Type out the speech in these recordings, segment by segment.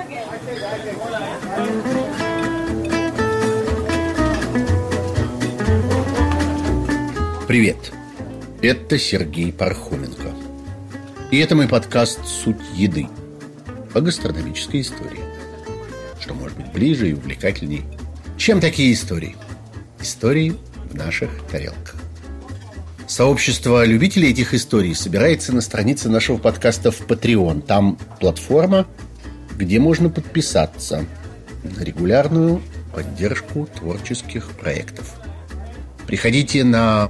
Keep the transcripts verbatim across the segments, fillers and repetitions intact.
Привет, это Сергей Пархоменко. И это мой подкаст «Суть еды» о гастрономической истории. Что может быть ближе и увлекательней, чем такие истории? Истории в наших тарелках. Сообщество любителей этих историй собирается на странице нашего подкаста в Patreon. Там платформа, где можно подписаться на регулярную поддержку творческих проектов. Приходите на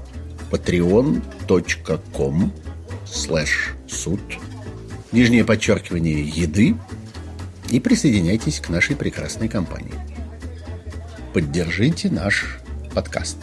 patreon.com слэш суд, нижнее подчеркивание еды, и присоединяйтесь к нашей прекрасной компании. Поддержите наш подкаст.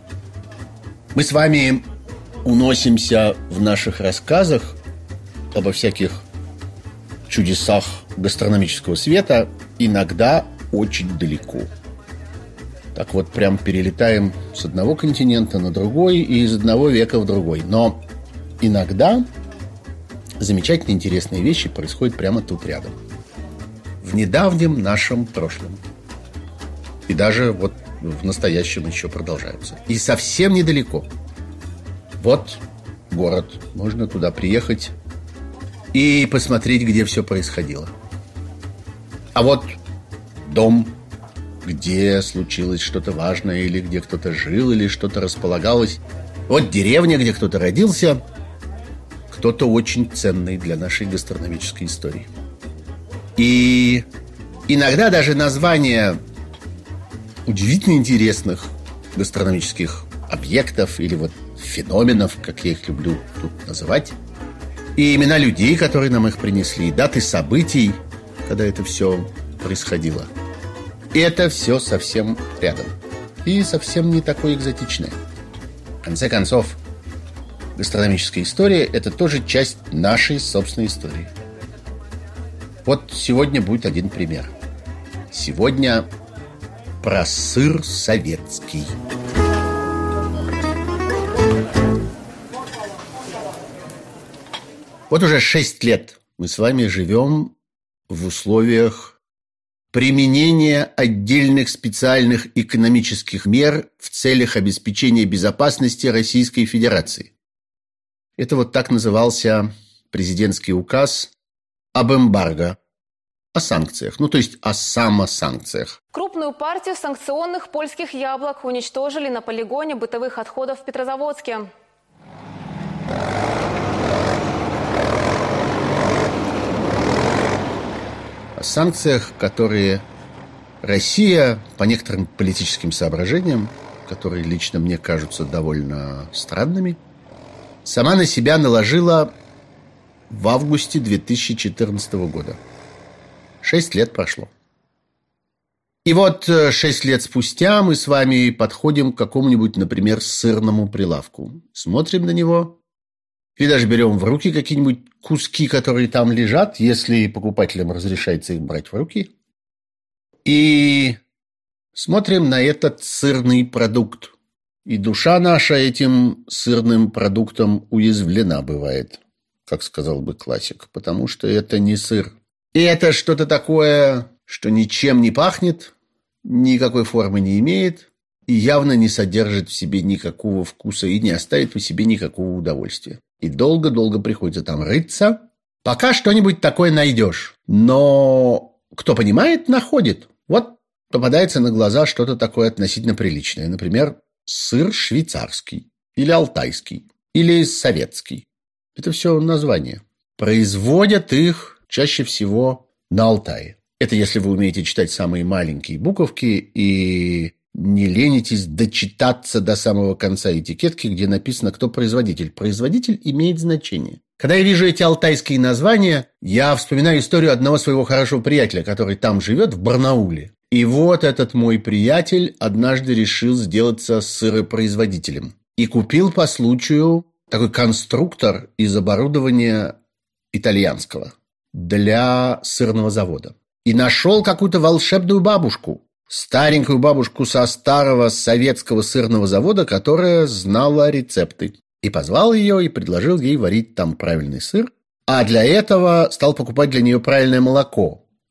Мы с вами уносимся в наших рассказах обо всяких чудесах гастрономического света иногда очень далеко. Так вот, прям перелетаем с одного континента на другой и из одного века в другой. Но иногда замечательно интересные вещи происходят прямо тут рядом. В недавнем нашем прошлом. И даже вот в настоящем еще продолжаются. И совсем недалеко. Вот город. Можно туда приехать и посмотреть, где все происходило. А вот дом, где случилось что-то важное, или где кто-то жил, или что-то располагалось. Вот деревня, где кто-то родился, кто-то очень ценный для нашей гастрономической истории. И иногда даже названия удивительно интересных гастрономических объектов или вот феноменов, как я их люблю тут называть, и имена людей, которые нам их принесли, даты событий, когда это все происходило. И это все совсем рядом. И совсем не такое экзотичное. В конце концов, гастрономическая история – это тоже часть нашей собственной истории. Вот сегодня будет один пример. Сегодня про сыр советский. Вот уже шесть лет мы с вами живем в условиях применение отдельных специальных экономических мер в целях обеспечения безопасности Российской Федерации. Это вот так назывался президентский указ об эмбарго, о санкциях, ну то есть о самосанкциях. Крупную партию санкционных польских яблок уничтожили на полигоне бытовых отходов в Петрозаводске. О санкциях, которые Россия по некоторым политическим соображениям, которые лично мне кажутся довольно странными, сама на себя наложила в августе две тысячи четырнадцатого года. Шесть лет прошло. И вот шесть лет спустя мы с вами подходим к какому-нибудь, например, сырному прилавку. Смотрим на него или даже берем в руки какие-нибудь куски, которые там лежат, если покупателям разрешается их брать в руки. И смотрим на этот сырный продукт. И душа наша этим сырным продуктом уязвлена бывает, как сказал бы классик, потому что это не сыр. И это что-то такое, что ничем не пахнет, никакой формы не имеет и явно не содержит в себе никакого вкуса и не оставит по себе никакого удовольствия. И долго-долго приходится там рыться, пока что-нибудь такое найдешь. Но кто понимает, находит. Вот попадается на глаза что-то такое относительно приличное. Например, сыр швейцарский, или алтайский, или советский. Это все названия. Производят их чаще всего на Алтае. Это если вы умеете читать самые маленькие буковки и не ленитесь дочитаться до самого конца этикетки, где написано, кто производитель. Производитель имеет значение. Когда я вижу эти алтайские названия, я вспоминаю историю одного своего хорошего приятеля, который там живет, в Барнауле. И вот этот мой приятель однажды решил сделаться сыропроизводителем. И купил по случаю такой конструктор из оборудования итальянского для сырного завода. И нашел какую-то волшебную бабушку. Старенькую бабушку со старого советского сырного завода, которая знала рецепты. И позвал ее и предложил ей варить там правильный сыр. А для этого стал покупать для нее правильное молоко.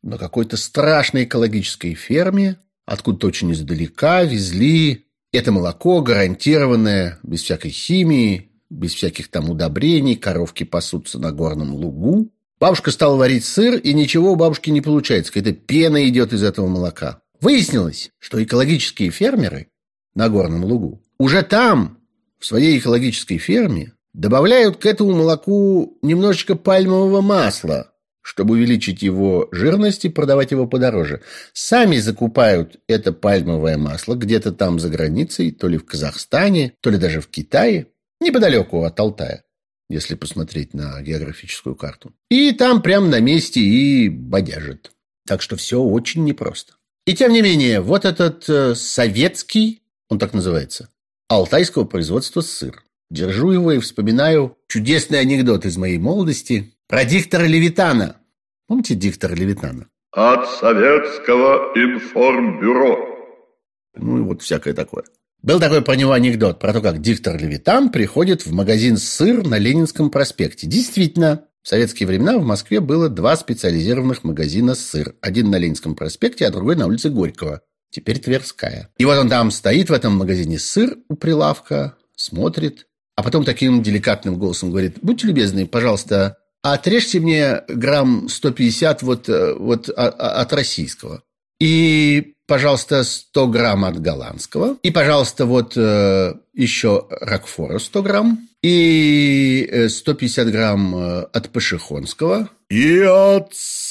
на какой-то страшной экологической ферме, откуда-то очень издалека везли это молоко, гарантированное, без всякой химии, без всяких там удобрений, коровки пасутся на горном лугу. Бабушка стала варить сыр, и ничего у бабушки не получается, какая-то пена идет из этого молока. Выяснилось, что экологические фермеры на горном лугу уже там, в своей экологической ферме, добавляют к этому молоку немножечко пальмового масла, чтобы увеличить его жирность и продавать его подороже. Сами закупают это пальмовое масло где-то там за границей, то ли в Казахстане, то ли даже в Китае, неподалеку от Алтая, если посмотреть на географическую карту. И там прямо на месте и бодяжат. Так что все очень непросто. И тем не менее, вот этот э, советский, он так называется, алтайского производства сыр. Держу его и вспоминаю чудесный анекдот из моей молодости про диктора Левитана. Помните диктора Левитана? От советского информбюро. Ну и вот всякое такое. Был такой про него анекдот, про то, как диктор Левитан приходит в магазин «Сыр» на Ленинском проспекте. Действительно, в советские времена в Москве было два специализированных магазина «Сыр». Один на Ленинском проспекте, а другой на улице Горького. Теперь Тверская. И вот он там стоит в этом магазине «Сыр» у прилавка, смотрит, а потом таким деликатным голосом говорит: будьте любезны, пожалуйста, отрежьте мне грамм сто пятьдесят вот, вот от российского. И, пожалуйста, сто грамм от голландского. И, пожалуйста, вот еще рокфора сто грамм. И сто пятьдесят грамм от пашихонского. И от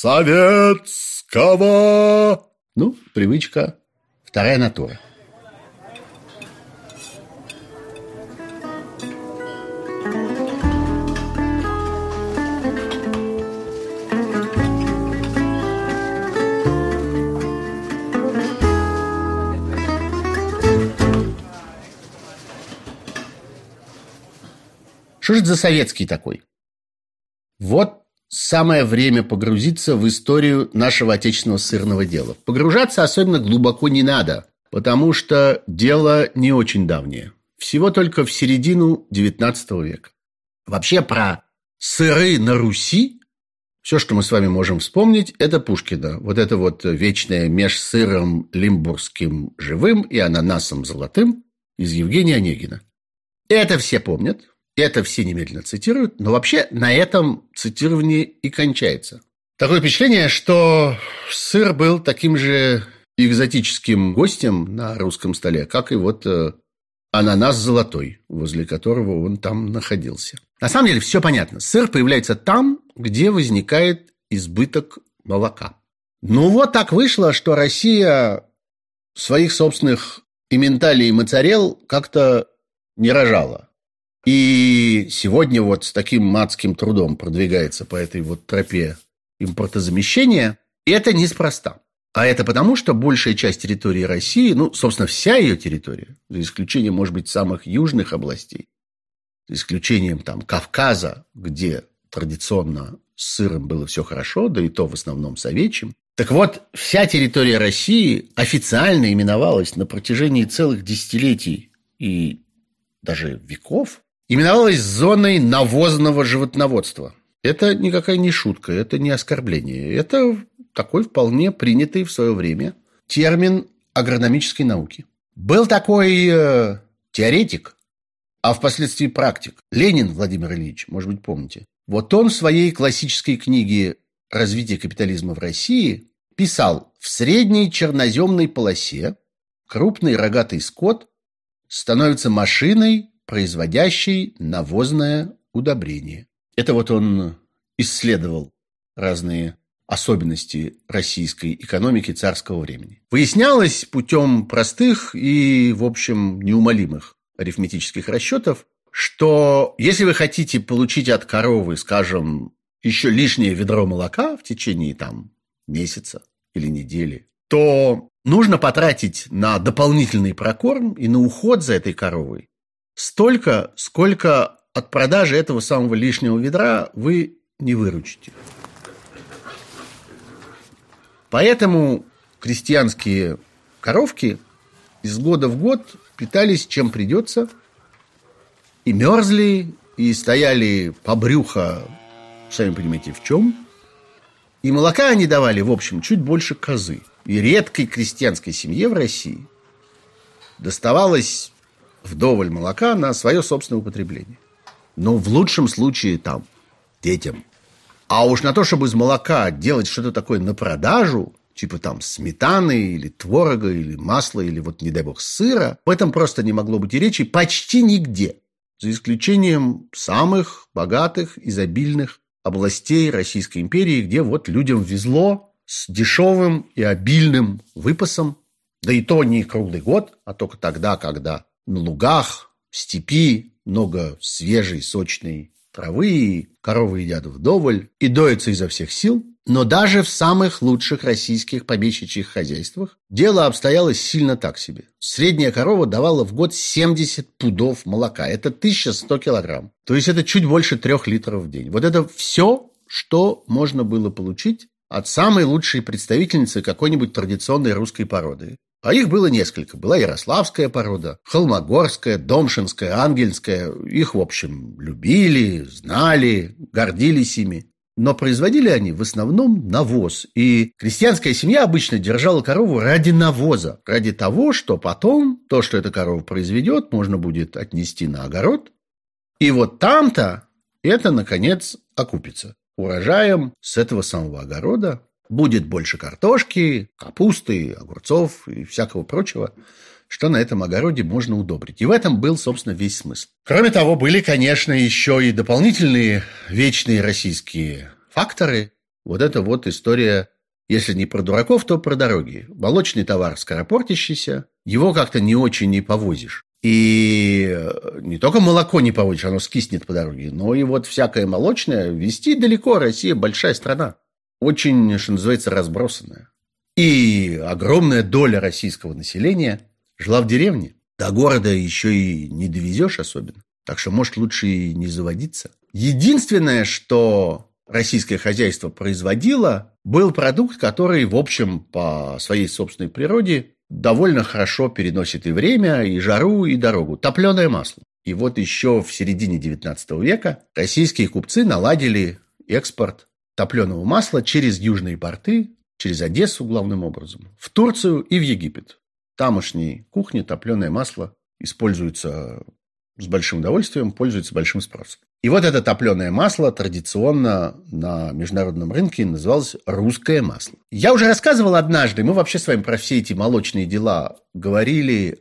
советского. Ну, привычка. Вторая натура. Что же это за советский такой? Вот самое время погрузиться в историю нашего отечественного сырного дела. Погружаться особенно глубоко не надо, потому что дело не очень давнее. Всего только в середину девятнадцатого века. Вообще про сыры на Руси все, что мы с вами можем вспомнить, это Пушкина. Вот это вот вечное меж сыром лимбургским живым и ананасом золотым из Евгения Онегина. Это все помнят. Это все немедленно цитируют, но вообще на этом цитирование и кончается. Такое впечатление, что сыр был таким же экзотическим гостем на русском столе, как и вот э, ананас золотой, возле которого он там находился. На самом деле все понятно. Сыр появляется там, где возникает избыток молока. Ну вот так вышло, что Россия своих собственных эмменталей и моцарелл как-то не рожала. И сегодня вот с таким адским трудом продвигается по этой вот тропе импортозамещения. И это неспроста. А это потому, что большая часть территории России, ну, собственно, вся ее территория, за исключением, может быть, самых южных областей, за исключением там Кавказа, где традиционно с сыром было все хорошо, да и то в основном с овечьим. Так вот, вся территория России официально именовалась на протяжении целых десятилетий и даже веков, именовалась зоной навозного животноводства. Это никакая не шутка, это не оскорбление. Это такой вполне принятый в свое время термин агрономической науки. Был такой э, теоретик, а впоследствии практик, Ленин Владимир Ильич, может быть, помните. Вот он в своей классической книге «Развитие капитализма в России» писал: в средней черноземной полосе крупный рогатый скот становится машиной, производящей навозное удобрение. Это вот он исследовал разные особенности российской экономики царского времени. Выяснялось путем простых и, в общем, неумолимых арифметических расчетов, что если вы хотите получить от коровы, скажем, еще лишнее ведро молока в течение там месяца или недели, то нужно потратить на дополнительный прокорм и на уход за этой коровой столько, сколько от продажи этого самого лишнего ведра вы не выручите. Поэтому крестьянские коровки из года в год питались чем придется, и мерзли, и стояли по брюхо, сами понимаете, в чем. И молока они давали, в общем, чуть больше козы. И редкой крестьянской семье в России доставалось вдоволь молока на свое собственное употребление. Но в лучшем случае там детям. А уж на то, чтобы из молока делать что-то такое на продажу, типа там сметаны или творога, или масла, или вот, не дай бог, сыра, об этом просто не могло быть и речи почти нигде. За исключением самых богатых, изобильных областей Российской империи, где вот людям везло с дешевым и обильным выпасом. Да и то не круглый год, а только тогда, когда на лугах, в степи много свежей, сочной травы, и коровы едят вдоволь и доятся изо всех сил. Но даже в самых лучших российских помещичьих хозяйствах дело обстояло сильно так себе. Средняя корова давала в год семьдесят пудов молока. Это тысяча сто килограмм. То есть это чуть больше трех литров в день. Вот это все, что можно было получить от самой лучшей представительницы какой-нибудь традиционной русской породы. А их было несколько. Была ярославская порода, холмогорская, домшинская, ангельская. Их, в общем, любили, знали, гордились ими. Но производили они в основном навоз. И крестьянская семья обычно держала корову ради навоза. Ради того, что потом то, что эта корова произведет, можно будет отнести на огород. И вот там-то это, наконец, окупится. Урожаем с этого самого огорода будет больше картошки, капусты, огурцов и всякого прочего, что на этом огороде можно удобрить. И в этом был, собственно, весь смысл. Кроме того, были, конечно, еще и дополнительные вечные российские факторы. Вот это вот история, если не про дураков, то про дороги. Молочный товар скоропортящийся, его как-то не очень не повозишь. И не только молоко не повозишь, оно скиснет по дороге, но и вот всякое молочное везти далеко. Россия большая страна, очень, что называется, разбросанная. И огромная доля российского населения жила в деревне. До города еще и не довезешь особенно. Так что, может, лучше и не заводиться. Единственное, что российское хозяйство производило, был продукт, который, в общем, по своей собственной природе довольно хорошо переносит и время, и жару, и дорогу. Топленое масло. И вот еще в середине девятнадцатого века российские купцы наладили экспорт топленого масла через южные порты, через Одессу главным образом, в Турцию и в Египет. В тамошней кухне топленое масло используется с большим удовольствием, пользуется большим спросом. И вот это топленое масло традиционно на международном рынке называлось русское масло. Я уже рассказывал однажды, мы вообще с вами про все эти молочные дела говорили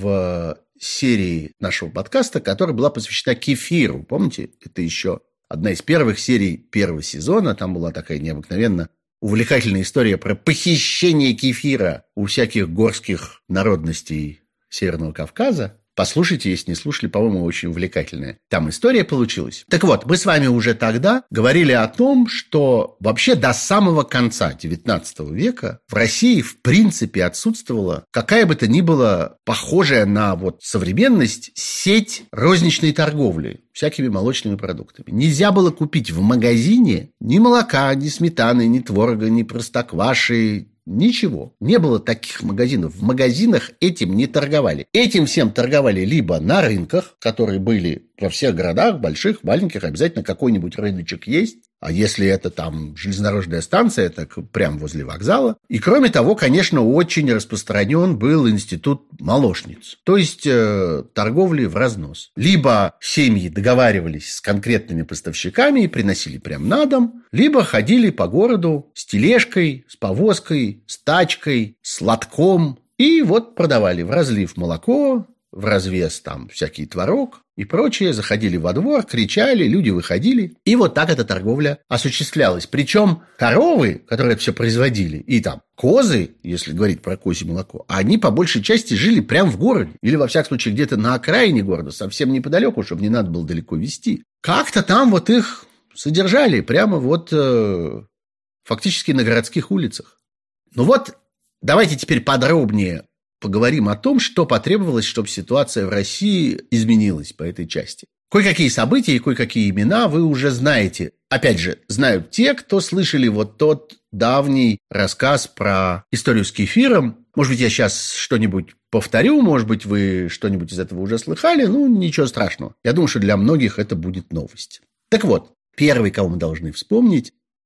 в серии нашего подкаста, которая была посвящена кефиру. Помните, это еще одна из первых серий первого сезона. Там была такая необыкновенно увлекательная история про похищение кефира у всяких горских народностей Северного Кавказа. Послушайте, если не слушали, по-моему, очень увлекательная там история получилась. Так вот, мы с вами уже тогда говорили о том, что вообще до самого конца девятнадцатого века в России в принципе отсутствовала какая бы то ни была похожая на вот современность сеть розничной торговли всякими молочными продуктами. Нельзя было купить в магазине ни молока, ни сметаны, ни творога, ни простокваши, ничего. Не было таких магазинов. В магазинах этим не торговали. Этим всем торговали либо на рынках, которые были во всех городах, больших, маленьких, обязательно какой-нибудь рыночек есть. А если это там железнодорожная станция, так прямо возле вокзала. И кроме того, конечно, очень распространен был институт молочниц. То есть э, торговли в разнос. Либо семьи договаривались с конкретными поставщиками и приносили прямо на дом, либо ходили по городу с тележкой, с повозкой, с тачкой, с лотком. И вот продавали в разлив молоко, в развес там всякий творог и прочее, заходили во двор, кричали, люди выходили. И вот так эта торговля осуществлялась. Причем коровы, которые это все производили, и там козы, если говорить про козье молоко, они по большей части жили прямо в городе. Или, во всяком случае, где-то на окраине города, совсем неподалеку, чтобы не надо было далеко везти. Как-то там вот их содержали прямо вот э, фактически на городских улицах. Ну вот, давайте теперь подробнее поговорим о том, что потребовалось, чтобы ситуация в России изменилась по этой части. Кое-какие события и кое-какие имена вы уже знаете. Опять же, знают те, кто слышали вот тот давний рассказ про историю с кефиром. Может быть, я сейчас что-нибудь повторю, может быть, вы что-нибудь из этого уже слыхали. Ну, ничего страшного. Я думаю, что для многих это будет новость. Так вот, первый, кого мы должны вспомнить,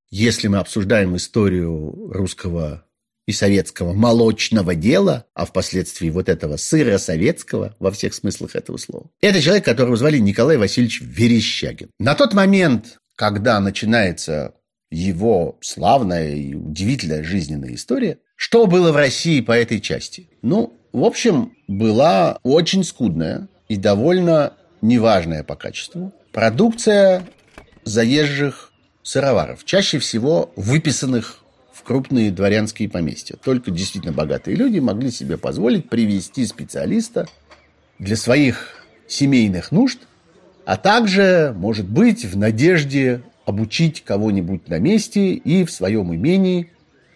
если мы обсуждаем историю русского и советского молочного дела, а впоследствии вот этого сыра советского во всех смыслах этого слова. Это человек, которого звали Николай Васильевич Верещагин. На тот момент, когда начинается его славная и удивительная жизненная история, что было в России по этой части? Ну, в общем, была очень скудная и довольно неважная по качеству продукция заезжих сыроваров, чаще всего выписанных в крупные дворянские поместья. Только действительно богатые люди могли себе позволить привести специалиста для своих семейных нужд, а также, может быть, в надежде обучить кого-нибудь на месте и в своем имении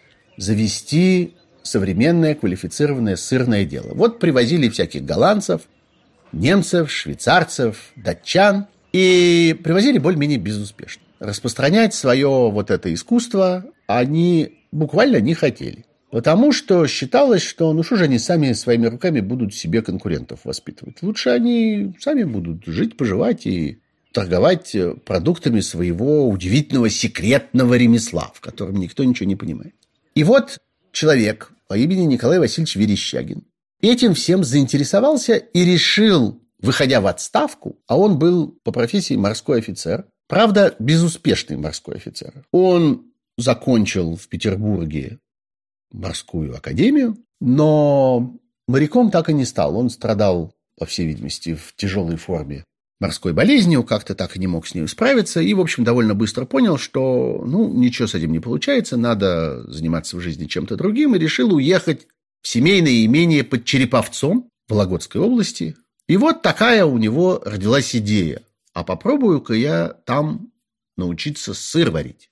завести современное квалифицированное сырное дело. Вот привозили всяких голландцев, немцев, швейцарцев, датчан и привозили более-менее безуспешно. Распространять свое вот это искусство они буквально не хотели. Потому что считалось, что ну что же они сами своими руками будут себе конкурентов воспитывать. Лучше они сами будут жить, поживать и торговать продуктами своего удивительного секретного ремесла, в котором никто ничего не понимает. И вот человек по имени Николай Васильевич Верещагин этим всем заинтересовался и решил, выходя в отставку, а он был по профессии морской офицер, правда, безуспешный морской офицер. Он закончил в Петербурге морскую академию, но моряком так и не стал. Он страдал, по всей видимости, в тяжелой форме морской болезнью, как-то так и не мог с ней справиться, и, в общем, довольно быстро понял, что, ну, ничего с этим не получается, надо заниматься в жизни чем-то другим, и решил уехать в семейное имение под Череповцом Вологодской области. И вот такая у него родилась идея. А попробую-ка я там научиться сыр варить.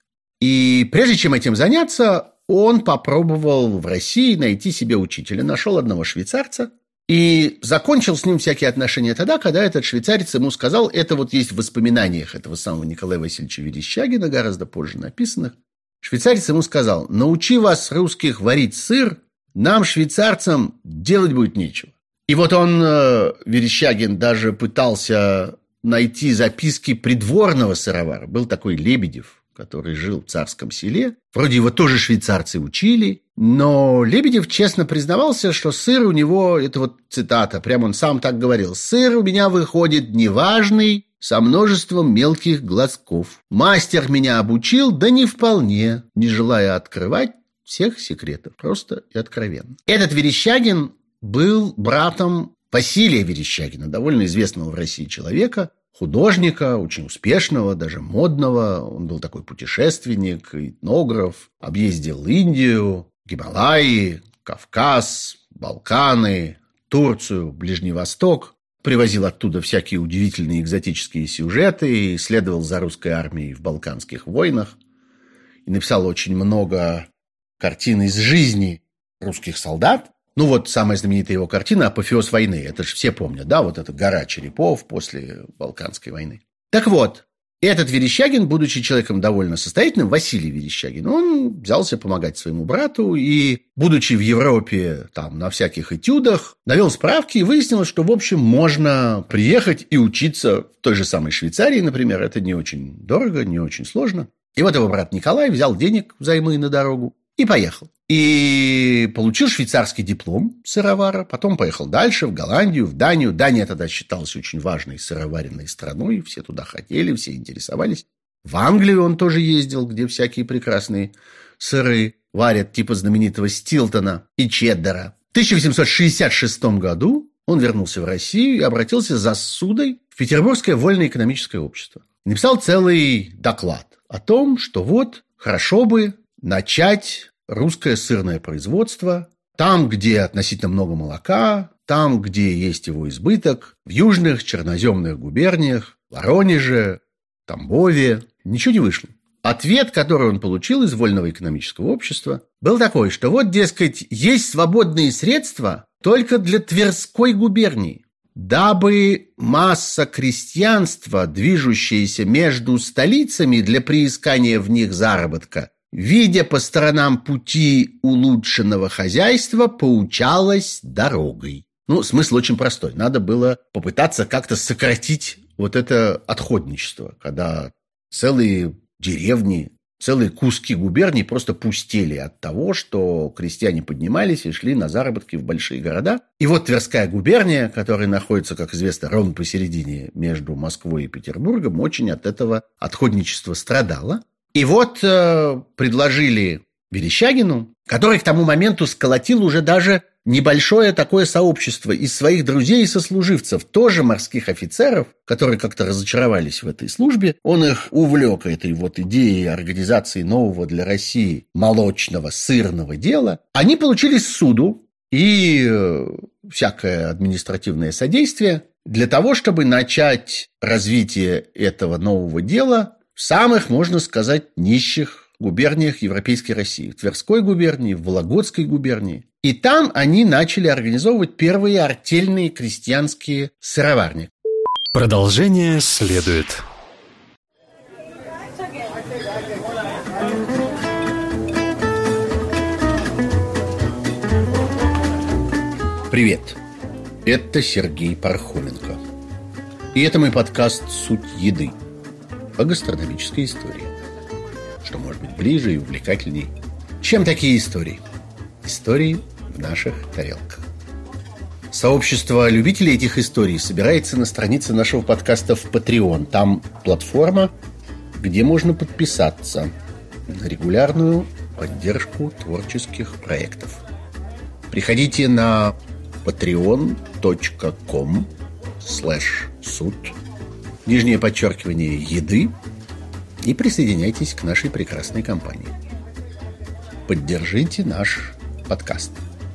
И прежде чем этим заняться, он попробовал в России найти себе учителя. Нашел одного швейцарца и закончил с ним всякие отношения тогда, когда этот швейцарец ему сказал, это вот есть в воспоминаниях этого самого Николая Васильевича Верещагина, гораздо позже написанных. Швейцарец ему сказал: научи вас, русских, варить сыр, нам, швейцарцам, делать будет нечего. И вот он, Верещагин, даже пытался найти записки придворного сыровара. Был такой Лебедев, который жил в Царском Селе. Вроде его тоже швейцарцы учили, но Лебедев честно признавался, что сыр у него, это вот цитата, прямо он сам так говорил: «Сыр у меня выходит неважный, со множеством мелких глазков. Мастер меня обучил, да не вполне, не желая открывать всех секретов, просто и откровенно». Этот Верещагин был братом Василия Верещагина, довольно известного в России человека, художника, очень успешного, даже модного. Он был такой путешественник, этнограф, объездил Индию, Гималаи, Кавказ, Балканы, Турцию, Ближний Восток. Привозил оттуда всякие удивительные экзотические сюжеты, исследовал за русской армией в Балканских войнах и написал очень много картин из жизни русских солдат. Ну вот самая знаменитая его картина «Апофеоз войны». Это же все помнят, да? Вот эта гора черепов после Балканской войны. Так вот, этот Верещагин, будучи человеком довольно состоятельным, Василий Верещагин, он взялся помогать своему брату и, будучи в Европе там на всяких этюдах, навел справки и выяснилось, что, в общем, можно приехать и учиться в той же самой Швейцарии, например. Это не очень дорого, не очень сложно. И вот его брат Николай взял денег взаймы на дорогу и поехал. И получил швейцарский диплом сыровара, потом поехал дальше, в Голландию, в Данию. Дания тогда считалась очень важной сыроваренной страной, все туда хотели, все интересовались. В Англию он тоже ездил, где всякие прекрасные сыры варят, типа знаменитого Стилтона и Чеддера. В тысяча восемьсот шестьдесят шестом году он вернулся в Россию и обратился за ссудой в Петербургское вольно-экономическое общество. Написал целый доклад о том, что вот хорошо бы начать русское сырное производство там, где относительно много молока, там, где есть его избыток, в южных черноземных губерниях, Воронеже, Тамбове. Ничего не вышло. Ответ, который он получил из Вольного экономического общества, был такой, что вот, дескать, есть свободные средства только для Тверской губернии, дабы масса крестьянства, движущаяся между столицами для приискания в них заработка, видя по сторонам пути улучшенного хозяйства, поучалась дорогой. Ну, смысл очень простой. Надо было попытаться как-то сократить вот это отходничество, когда целые деревни целые куски губерний просто пустели от того, что крестьяне поднимались и шли на заработки в большие города. И вот Тверская губерния, которая находится, как известно, ровно посередине между Москвой и Петербургом, очень от этого отходничества страдала. И вот э, предложили Верещагину, который к тому моменту сколотил уже даже небольшое такое сообщество из своих друзей и сослуживцев, тоже морских офицеров, которые как-то разочаровались в этой службе. Он их увлек этой вот идеей организации нового для России молочного сырного дела. Они получили ссуду и э, всякое административное содействие для того, чтобы начать развитие этого нового дела в самых, можно сказать, нищих губерниях Европейской России. В Тверской губернии, в Вологодской губернии. И там они начали организовывать первые артельные крестьянские сыроварни. Продолжение следует. Привет, это Сергей Пархоменко. И это мой подкаст «Суть еды» о гастрономической истории. Что может быть ближе и увлекательней, чем такие истории. Истории в наших тарелках. Сообщество любителей этих историй собирается на странице нашего подкаста в Patreon. Там платформа, где можно подписаться на регулярную поддержку творческих проектов. Приходите на patreon.com слэш суд, нижнее подчеркивание еды, и присоединяйтесь к нашей прекрасной компании. Поддержите наш подкаст.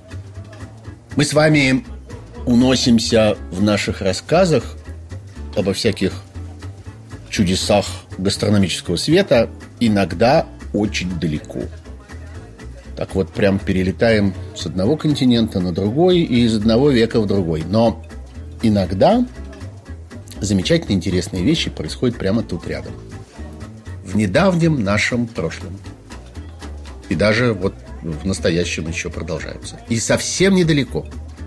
Мы с вами уносимся в наших рассказах обо всяких чудесах гастрономического света иногда очень далеко. Так вот, прям перелетаем с одного континента на другой и из одного века в другой. Но иногда замечательные интересные вещи происходят прямо тут рядом. В недавнем нашем прошлом. И даже вот в настоящем еще продолжаются. И совсем недалеко.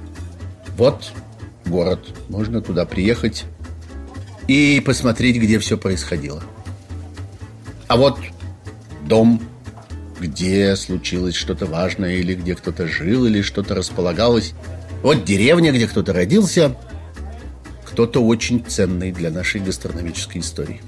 Вот город. Можно туда приехать и посмотреть, где все происходило. А вот дом, где случилось что-то важное, или где кто-то жил, или что-то располагалось. Вот деревня, где кто-то родился. Кто-то очень ценный для нашей гастрономической истории.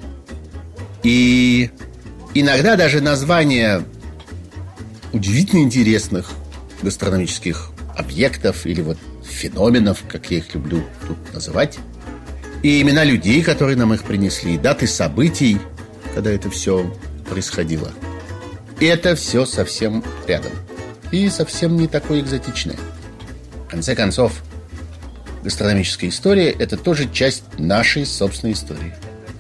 И иногда даже названия удивительно интересных гастрономических объектов или вот феноменов, как я их люблю тут называть, и имена людей, которые нам их принесли, даты событий, когда это все происходило. И это все совсем рядом. И совсем не такое экзотичное. В конце концов, гастрономическая история – это тоже часть нашей собственной истории.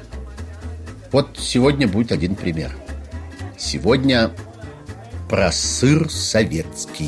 Вот сегодня будет один пример. Сегодня про сыр советский.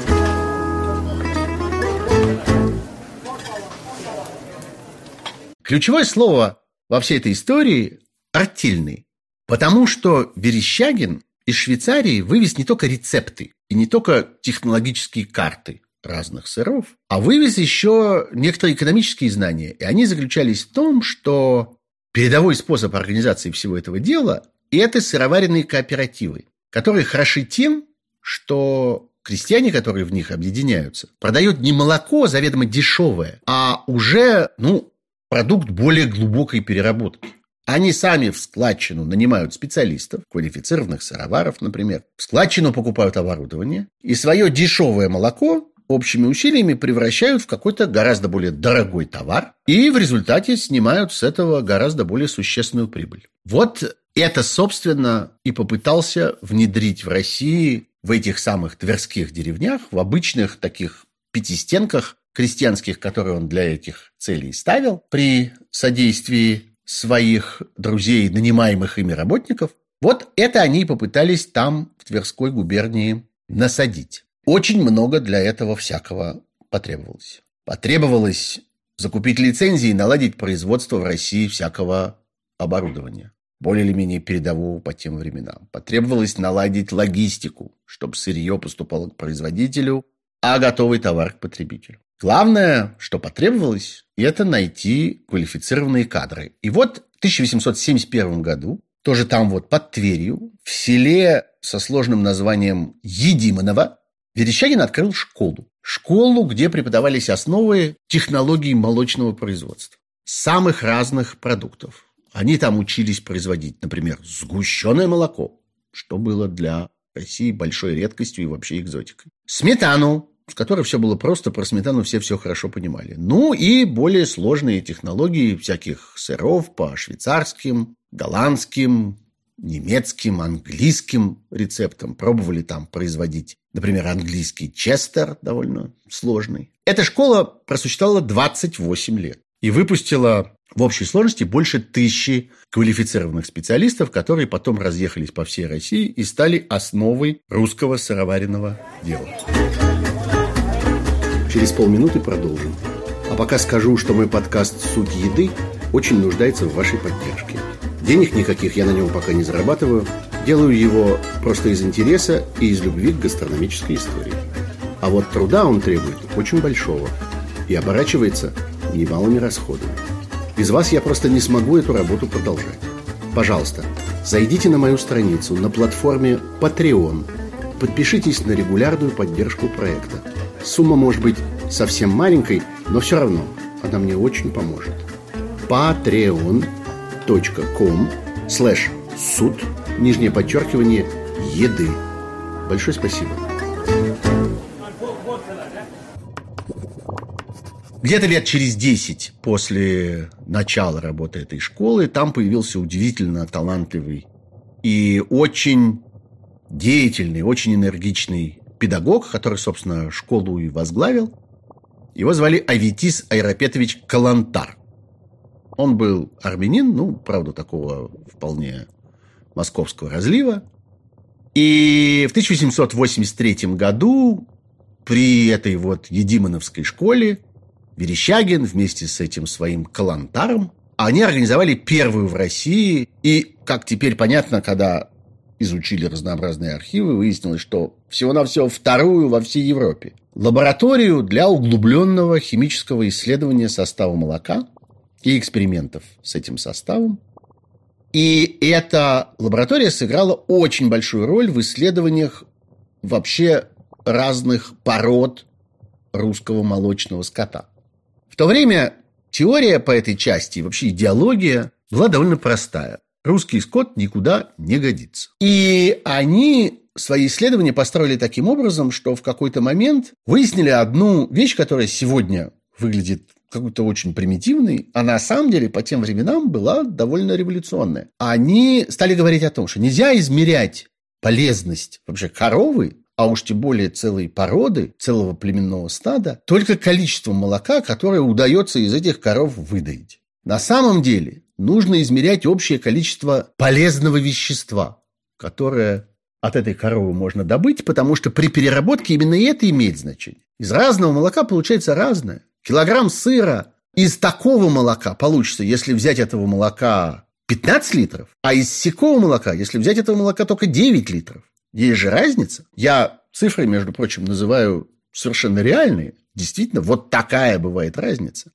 Ключевое слово во всей этой истории – артельный. Потому что Верещагин из Швейцарии вывез не только рецепты и не только технологические карты разных сыров, а вывез еще некоторые экономические знания. И они заключались в том, что передовой способ организации всего этого дела – это сыроваренные кооперативы, которые хороши тем, что крестьяне, которые в них объединяются, продают не молоко заведомо дешевое, а уже, ну, продукт более глубокой переработки. Они сами в складчину нанимают специалистов, квалифицированных сыроваров, например, в складчину покупают оборудование, и свое дешевое молоко общими усилиями превращают в какой-то гораздо более дорогой товар и в результате снимают с этого гораздо более существенную прибыль. Вот это, собственно, и попытался внедрить в России в этих самых тверских деревнях, в обычных таких пятистенках крестьянских, которые он для этих целей ставил, при содействии своих друзей, нанимаемых ими работников. Вот это они и попытались там, в Тверской губернии, насадить. Очень много для этого всякого потребовалось. Потребовалось закупить лицензии и наладить производство в России всякого оборудования, более или менее передового по тем временам. Потребовалось наладить логистику, чтобы сырье поступало к производителю, а готовый товар к потребителю. Главное, что потребовалось, это найти квалифицированные кадры. И вот в тысяча восемьсот семьдесят первом году тоже там вот под Тверью, в селе со сложным названием Едиманово, Верещагин открыл школу. Школу, где преподавались основы технологий молочного производства. Самых разных продуктов. Они там учились производить, например, сгущенное молоко, что было для России большой редкостью и вообще экзотикой. Сметану, с которой все было просто, про сметану все все хорошо понимали. Ну и более сложные технологии всяких сыров по швейцарским, голландским, немецким, английским рецептам. Пробовали там производить, например, английский честер, довольно сложный. Эта школа просуществовала двадцать восемь лет и выпустила в общей сложности больше тысячи квалифицированных специалистов, которые потом разъехались по всей России и стали основой русского сыроваренного дела. Через полминуты продолжим. А пока скажу, что мой подкаст «Суть еды» очень нуждается в вашей поддержке. Денег никаких я на нем пока не зарабатываю. Делаю его просто из интереса и из любви к гастрономической истории. А вот труда он требует очень большого и оборачивается немалыми расходами. Без вас я просто не смогу эту работу продолжать. Пожалуйста, зайдите на мою страницу на платформе Patreon. Подпишитесь на регулярную поддержку проекта. Сумма может быть совсем маленькой, но все равно она мне очень поможет. patreon.com слэш суд, нижнее подчеркивание, еды. Большое спасибо. Где-то лет через десять после начала работы этой школы там появился удивительно талантливый и очень деятельный, очень энергичный педагог, который, собственно, школу и возглавил. Его звали Аветис Айрапетович Калантар. Он был армянин, ну, правда, такого вполне московского разлива. И в тысяча восемьсот восемьдесят третьем году при этой вот Едимановской школе Верещагин вместе с этим своим Калантаром, они организовали первую в России, и, как теперь понятно, когда изучили разнообразные архивы, выяснилось, что всего-навсего вторую во всей Европе лабораторию для углубленного химического исследования состава молока и экспериментов с этим составом. И эта лаборатория сыграла очень большую роль в исследованиях вообще разных пород русского молочного скота. В то время теория по этой части, вообще идеология, была довольно простая. Русский скот никуда не годится. И они свои исследования построили таким образом, что в какой-то момент выяснили одну вещь, которая сегодня выглядит какой-то очень примитивной, а на самом деле по тем временам была довольно революционная. Они стали говорить о том, что нельзя измерять полезность вообще коровы, а уж тем более целой породы, целого племенного стада, только количеством молока, которое удается из этих коров выдоить. На самом деле нужно измерять общее количество полезного вещества, которое от этой коровы можно добыть, потому что при переработке именно это имеет значение. Из разного молока получается разное. Килограмм сыра из такого молока получится, если взять этого молока пятнадцать литров, а из сякого молока, если взять этого молока только девять литров. Есть же разница. Я цифры, между прочим, называю совершенно реальные. Действительно, вот такая бывает разница.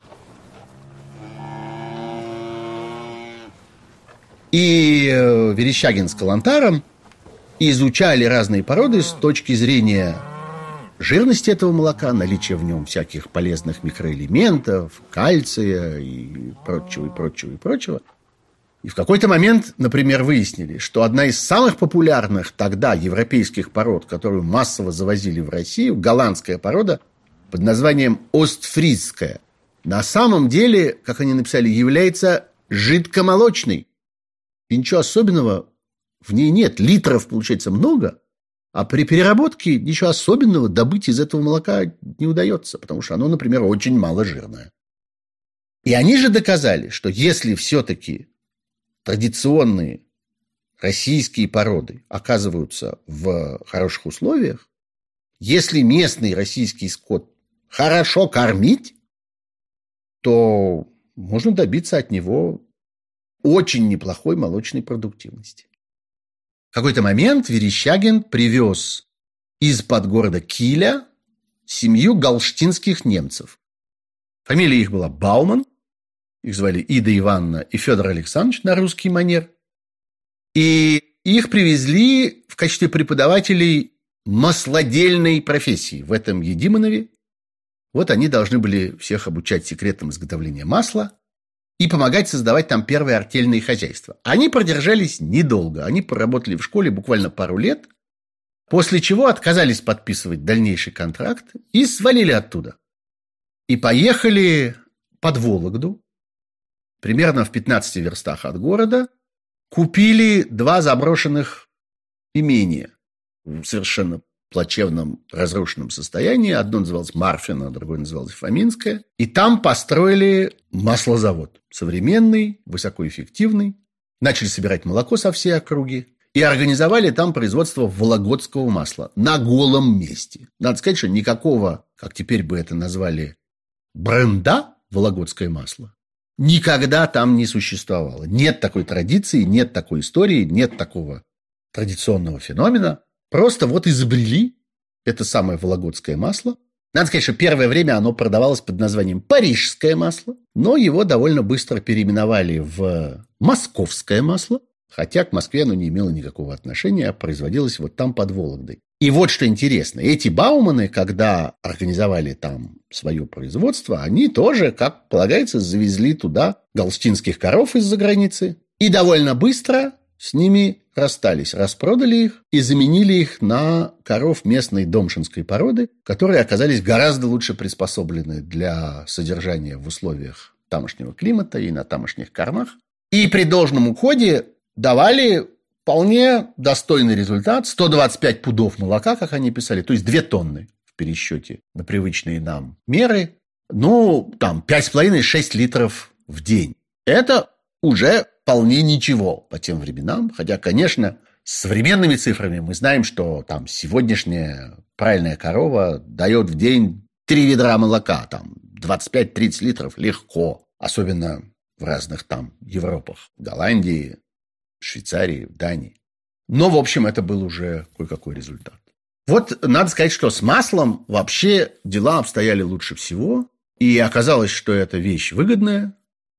И Верещагин с Калантаром изучали разные породы с точки зрения жирности этого молока, наличия в нем всяких полезных микроэлементов, кальция и прочего, и прочего, и прочего. И в какой-то момент, например, выяснили, что одна из самых популярных тогда европейских пород, которую массово завозили в Россию, голландская порода под названием остфризская, на самом деле, как они написали, является жидкомолочной. И ничего особенного в ней нет. Литров, получается, много, а при переработке ничего особенного добыть из этого молока не удается, потому что оно, например, очень маложирное. И они же доказали, что если все-таки традиционные российские породы оказываются в хороших условиях, если местный российский скот хорошо кормить, то можно добиться от него очень неплохой молочной продуктивности. В какой-то момент Верещагин привез из-под города Киля семью галштинских немцев. Фамилия их была Бауман. Их звали Ида Ивановна и Федор Александрович на русский манер. И их привезли в качестве преподавателей маслодельной профессии в этом Едиманове. Вот они должны были всех обучать секретам изготовления масла и помогать создавать там первые артельные хозяйства. Они продержались недолго. Они поработали в школе буквально пару лет, после чего отказались подписывать дальнейший контракт и свалили оттуда. И поехали под Вологду, примерно в пятнадцати верстах от города, купили два заброшенных имения в совершенно плачевном, разрушенном состоянии. Одно называлось Марфино, другое называлось Фоминское. И там построили маслозавод. Современный, высокоэффективный. Начали собирать молоко со всей округи. И организовали там производство вологодского масла на голом месте. Надо сказать, что никакого, как теперь бы это назвали, бренда вологодское масло никогда там не существовало. Нет такой традиции, нет такой истории, нет такого традиционного феномена. Просто вот изобрели это самое вологодское масло. Надо сказать, что первое время оно продавалось под названием парижское масло, но его довольно быстро переименовали в московское масло, хотя к Москве оно не имело никакого отношения, а производилось вот там под Вологдой. И вот что интересно, эти Бауманы, когда организовали там свое производство, они тоже, как полагается, завезли туда галштинских коров из-за границы и довольно быстро с ними расстались, распродали их и заменили их на коров местной домшинской породы, которые оказались гораздо лучше приспособлены для содержания в условиях тамошнего климата и на тамошних кормах. И при должном уходе давали вполне достойный результат. сто двадцать пять пудов молока, как они писали, то есть две тонны в пересчете на привычные нам меры. Ну, там, пять с половиной - шесть литров в день. Это уже вполне ничего по тем временам. Хотя, конечно, с современными цифрами мы знаем, что там сегодняшняя правильная корова дает в день три ведра молока. Там двадцать пять - тридцать литров легко. Особенно в разных там Европах. В Голландии, Швейцарии, Дании. Но, в общем, это был уже кое-какой результат. Вот надо сказать, что с маслом вообще дела обстояли лучше всего. И оказалось, что эта вещь выгодная.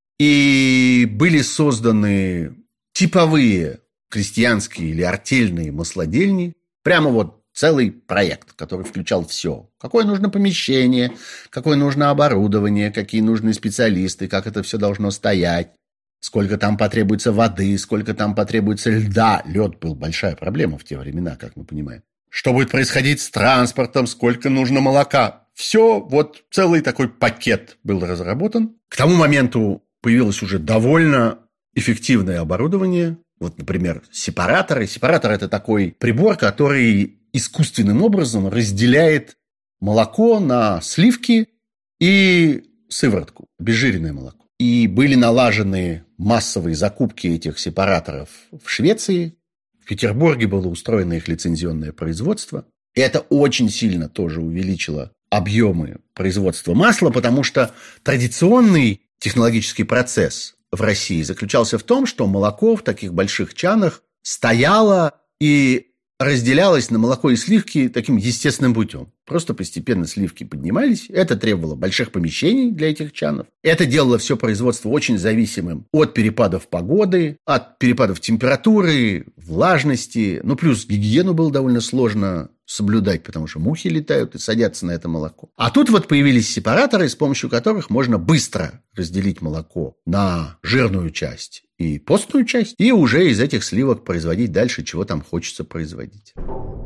И были созданы типовые крестьянские или артельные маслодельни. Прямо вот целый проект, который включал все. Какое нужно помещение, какое нужно оборудование, какие нужны специалисты, как это все должно стоять. Сколько там потребуется воды, сколько там потребуется льда. Лед был большая проблема в те времена, как мы понимаем. Что будет происходить с транспортом, сколько нужно молока. Все, вот целый такой пакет был разработан. К тому моменту появилось уже довольно эффективное оборудование. Вот, например, сепараторы. Сепаратор – это такой прибор, который искусственным образом разделяет молоко на сливки и сыворотку, обезжиренное молоко. И были налажены массовые закупки этих сепараторов в Швеции. В Петербурге было устроено их лицензионное производство. И это очень сильно тоже увеличило объемы производства масла, потому что традиционный технологический процесс в России заключался в том, что молоко в таких больших чанах стояло и разделялось на молоко и сливки таким естественным путем. Просто постепенно сливки поднимались. Это требовало больших помещений для этих чанов. Это делало все производство очень зависимым от перепадов погоды, от перепадов температуры, влажности. Ну, плюс гигиену было довольно сложно соблюдать, потому что мухи летают и садятся на это молоко. А тут вот появились сепараторы, с помощью которых можно быстро разделить молоко на жирную часть и постную часть, и уже из этих сливок производить дальше, чего там хочется производить.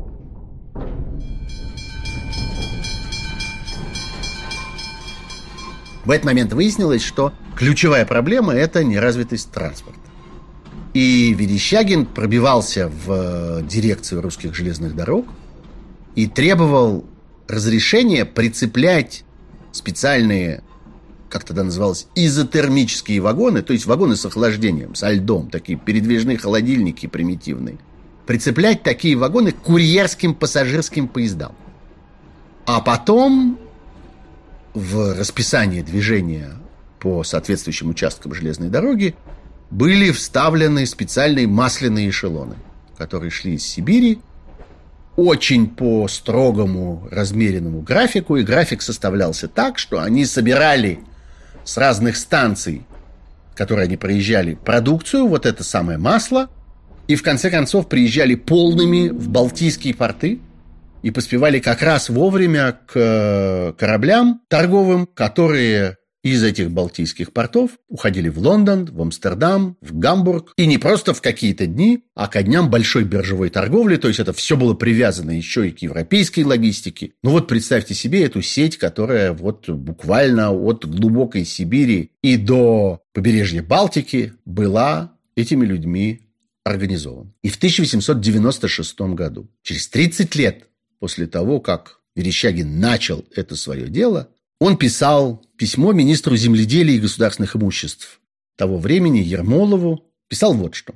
В этот момент выяснилось, что ключевая проблема – это неразвитость транспорта. И Верещагин пробивался в дирекцию русских железных дорог и требовал разрешения прицеплять специальные, как тогда называлось, изотермические вагоны, то есть вагоны с охлаждением, со льдом, такие передвижные холодильники примитивные, прицеплять такие вагоны к курьерским пассажирским поездам. А потом в расписании движения по соответствующим участкам железной дороги были вставлены специальные масляные эшелоны, которые шли из Сибири очень по строгому размеренному графику, и график составлялся так, что они собирали с разных станций, которые они проезжали, продукцию, вот это самое масло, И в конце концов приезжали полными в балтийские порты и поспевали как раз вовремя к кораблям торговым, которые из этих балтийских портов уходили в Лондон, в Амстердам, в Гамбург. И не просто в какие-то дни, а ко дням большой биржевой торговли. То есть это все было привязано еще и к европейской логистике. Ну вот представьте себе эту сеть, которая вот буквально от глубокой Сибири и до побережья Балтики была этими людьми организована. И в тысяча восемьсот девяносто шестом году, через тридцать лет после того, как Верещагин начал это свое дело, он писал письмо министру земледелия и государственных имуществ того времени, Ермолову. Писал вот что.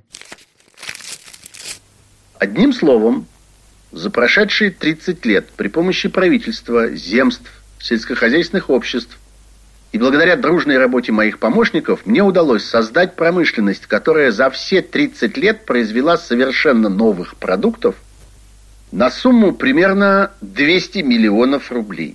Одним словом, за прошедшие тридцать лет при помощи правительства, земств, сельскохозяйственных обществ и благодаря дружной работе моих помощников мне удалось создать промышленность, которая за все тридцать лет произвела совершенно новых продуктов на сумму примерно двести миллионов рублей.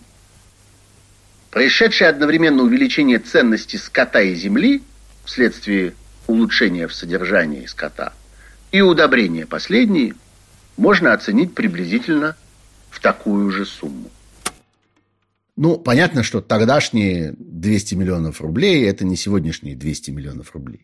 Происшедшее одновременно увеличение ценности скота и земли вследствие улучшения в содержании скота и удобрения последней можно оценить приблизительно в такую же сумму. Ну, понятно, что тогдашние двести миллионов рублей – это не сегодняшние двести миллионов рублей.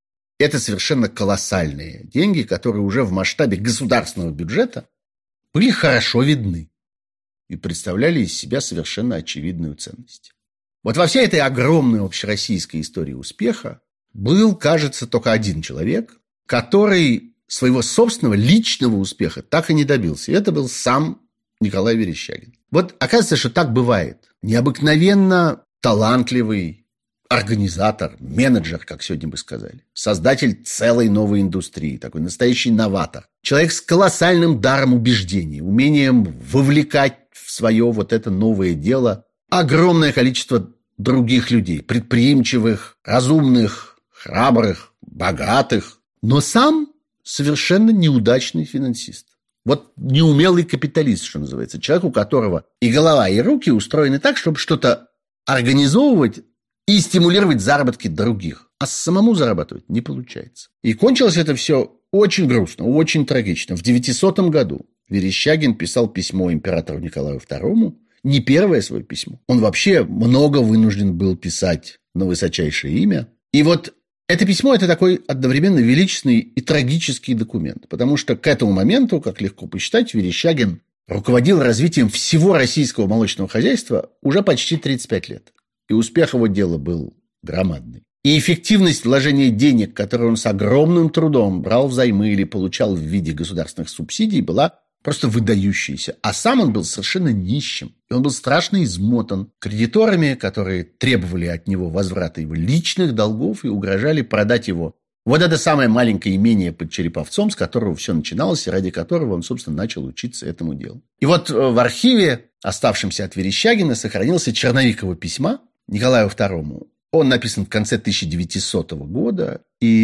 Это совершенно колоссальные деньги, которые уже в масштабе государственного бюджета были хорошо видны и представляли из себя совершенно очевидную ценность. Вот во всей этой огромной общероссийской истории успеха был, кажется, только один человек, который своего собственного личного успеха так и не добился. И это был сам Николай Верещагин. Вот оказывается, что так бывает. Необыкновенно талантливый организатор, менеджер, как сегодня бы сказали, создатель целой новой индустрии, такой настоящий новатор. Человек с колоссальным даром убеждений, умением вовлекать в свое вот это новое дело огромное количество других людей, предприимчивых, разумных, храбрых, богатых, но сам совершенно неудачный финансист. Вот неумелый капиталист, что называется. Человек, у которого и голова, и руки устроены так, чтобы что-то организовывать и стимулировать заработки других. А самому зарабатывать не получается. И кончилось это все очень грустно, очень трагично. В девятисотом году Верещагин писал письмо императору Николаю второму. Не первое свое письмо. Он вообще много вынужден был писать на высочайшее имя. И вот это письмо – это такой одновременно величественный и трагический документ. Потому что к этому моменту, как легко посчитать, Верещагин руководил развитием всего российского молочного хозяйства уже почти тридцать пять лет. И успех его дела был громадный. И эффективность вложения денег, которые он с огромным трудом брал взаймы или получал в виде государственных субсидий, была просто выдающийся. А сам он был совершенно нищим. И он был страшно измотан кредиторами, которые требовали от него возврата его личных долгов и угрожали продать его. Вот это самое маленькое имение под Череповцом, с которого все начиналось, и ради которого он, собственно, начал учиться этому делу. И вот в архиве, оставшемся от Верещагина, сохранился черновик его письма Николаю второму. Он написан в конце тысяча девятисотого года,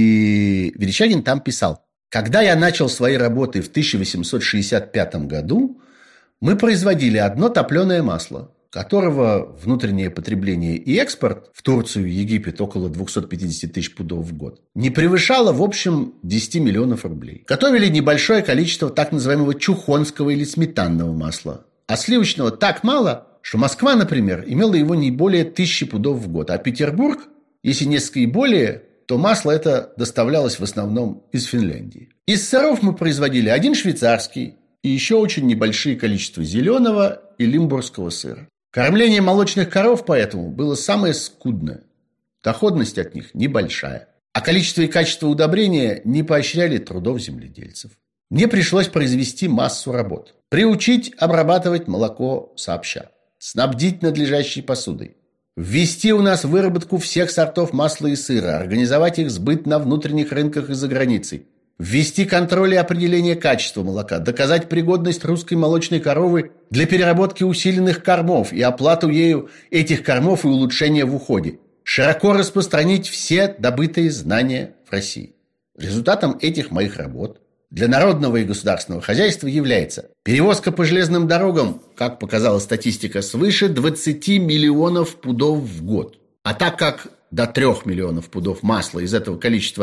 и Верещагин там писал: «Когда я начал свои работы в тысяча восемьсот шестьдесят пятом году, мы производили одно топленое масло, которого внутреннее потребление и экспорт в Турцию и Египет около двести пятьдесят тысяч пудов в год не превышало, в общем, десять миллионов рублей. Готовили небольшое количество так называемого чухонского или сметанного масла, а сливочного так мало, что Москва, например, имела его не более тысячи пудов в год, а Петербург, если несколько и более, то масло это доставлялось в основном из Финляндии. Из сыров мы производили один швейцарский и еще очень небольшие количества зеленого и лимбургского сыра. Кормление молочных коров поэтому было самое скудное. Доходность от них небольшая. А количество и качество удобрения не поощряли трудов земледельцев. Мне пришлось произвести массу работ. Приучить обрабатывать молоко сообща. Снабдить надлежащей посудой. Ввести у нас выработку всех сортов масла и сыра, организовать их сбыт на внутренних рынках и за границей, ввести контроль и определение качества молока, доказать пригодность русской молочной коровы для переработки усиленных кормов и оплату ею этих кормов и улучшения в уходе, широко распространить все добытые знания в России. Результатом этих моих работ для народного и государственного хозяйства является перевозка по железным дорогам, как показала статистика, свыше двадцати миллионов пудов в год. А так как до трех миллионов пудов масла из этого количества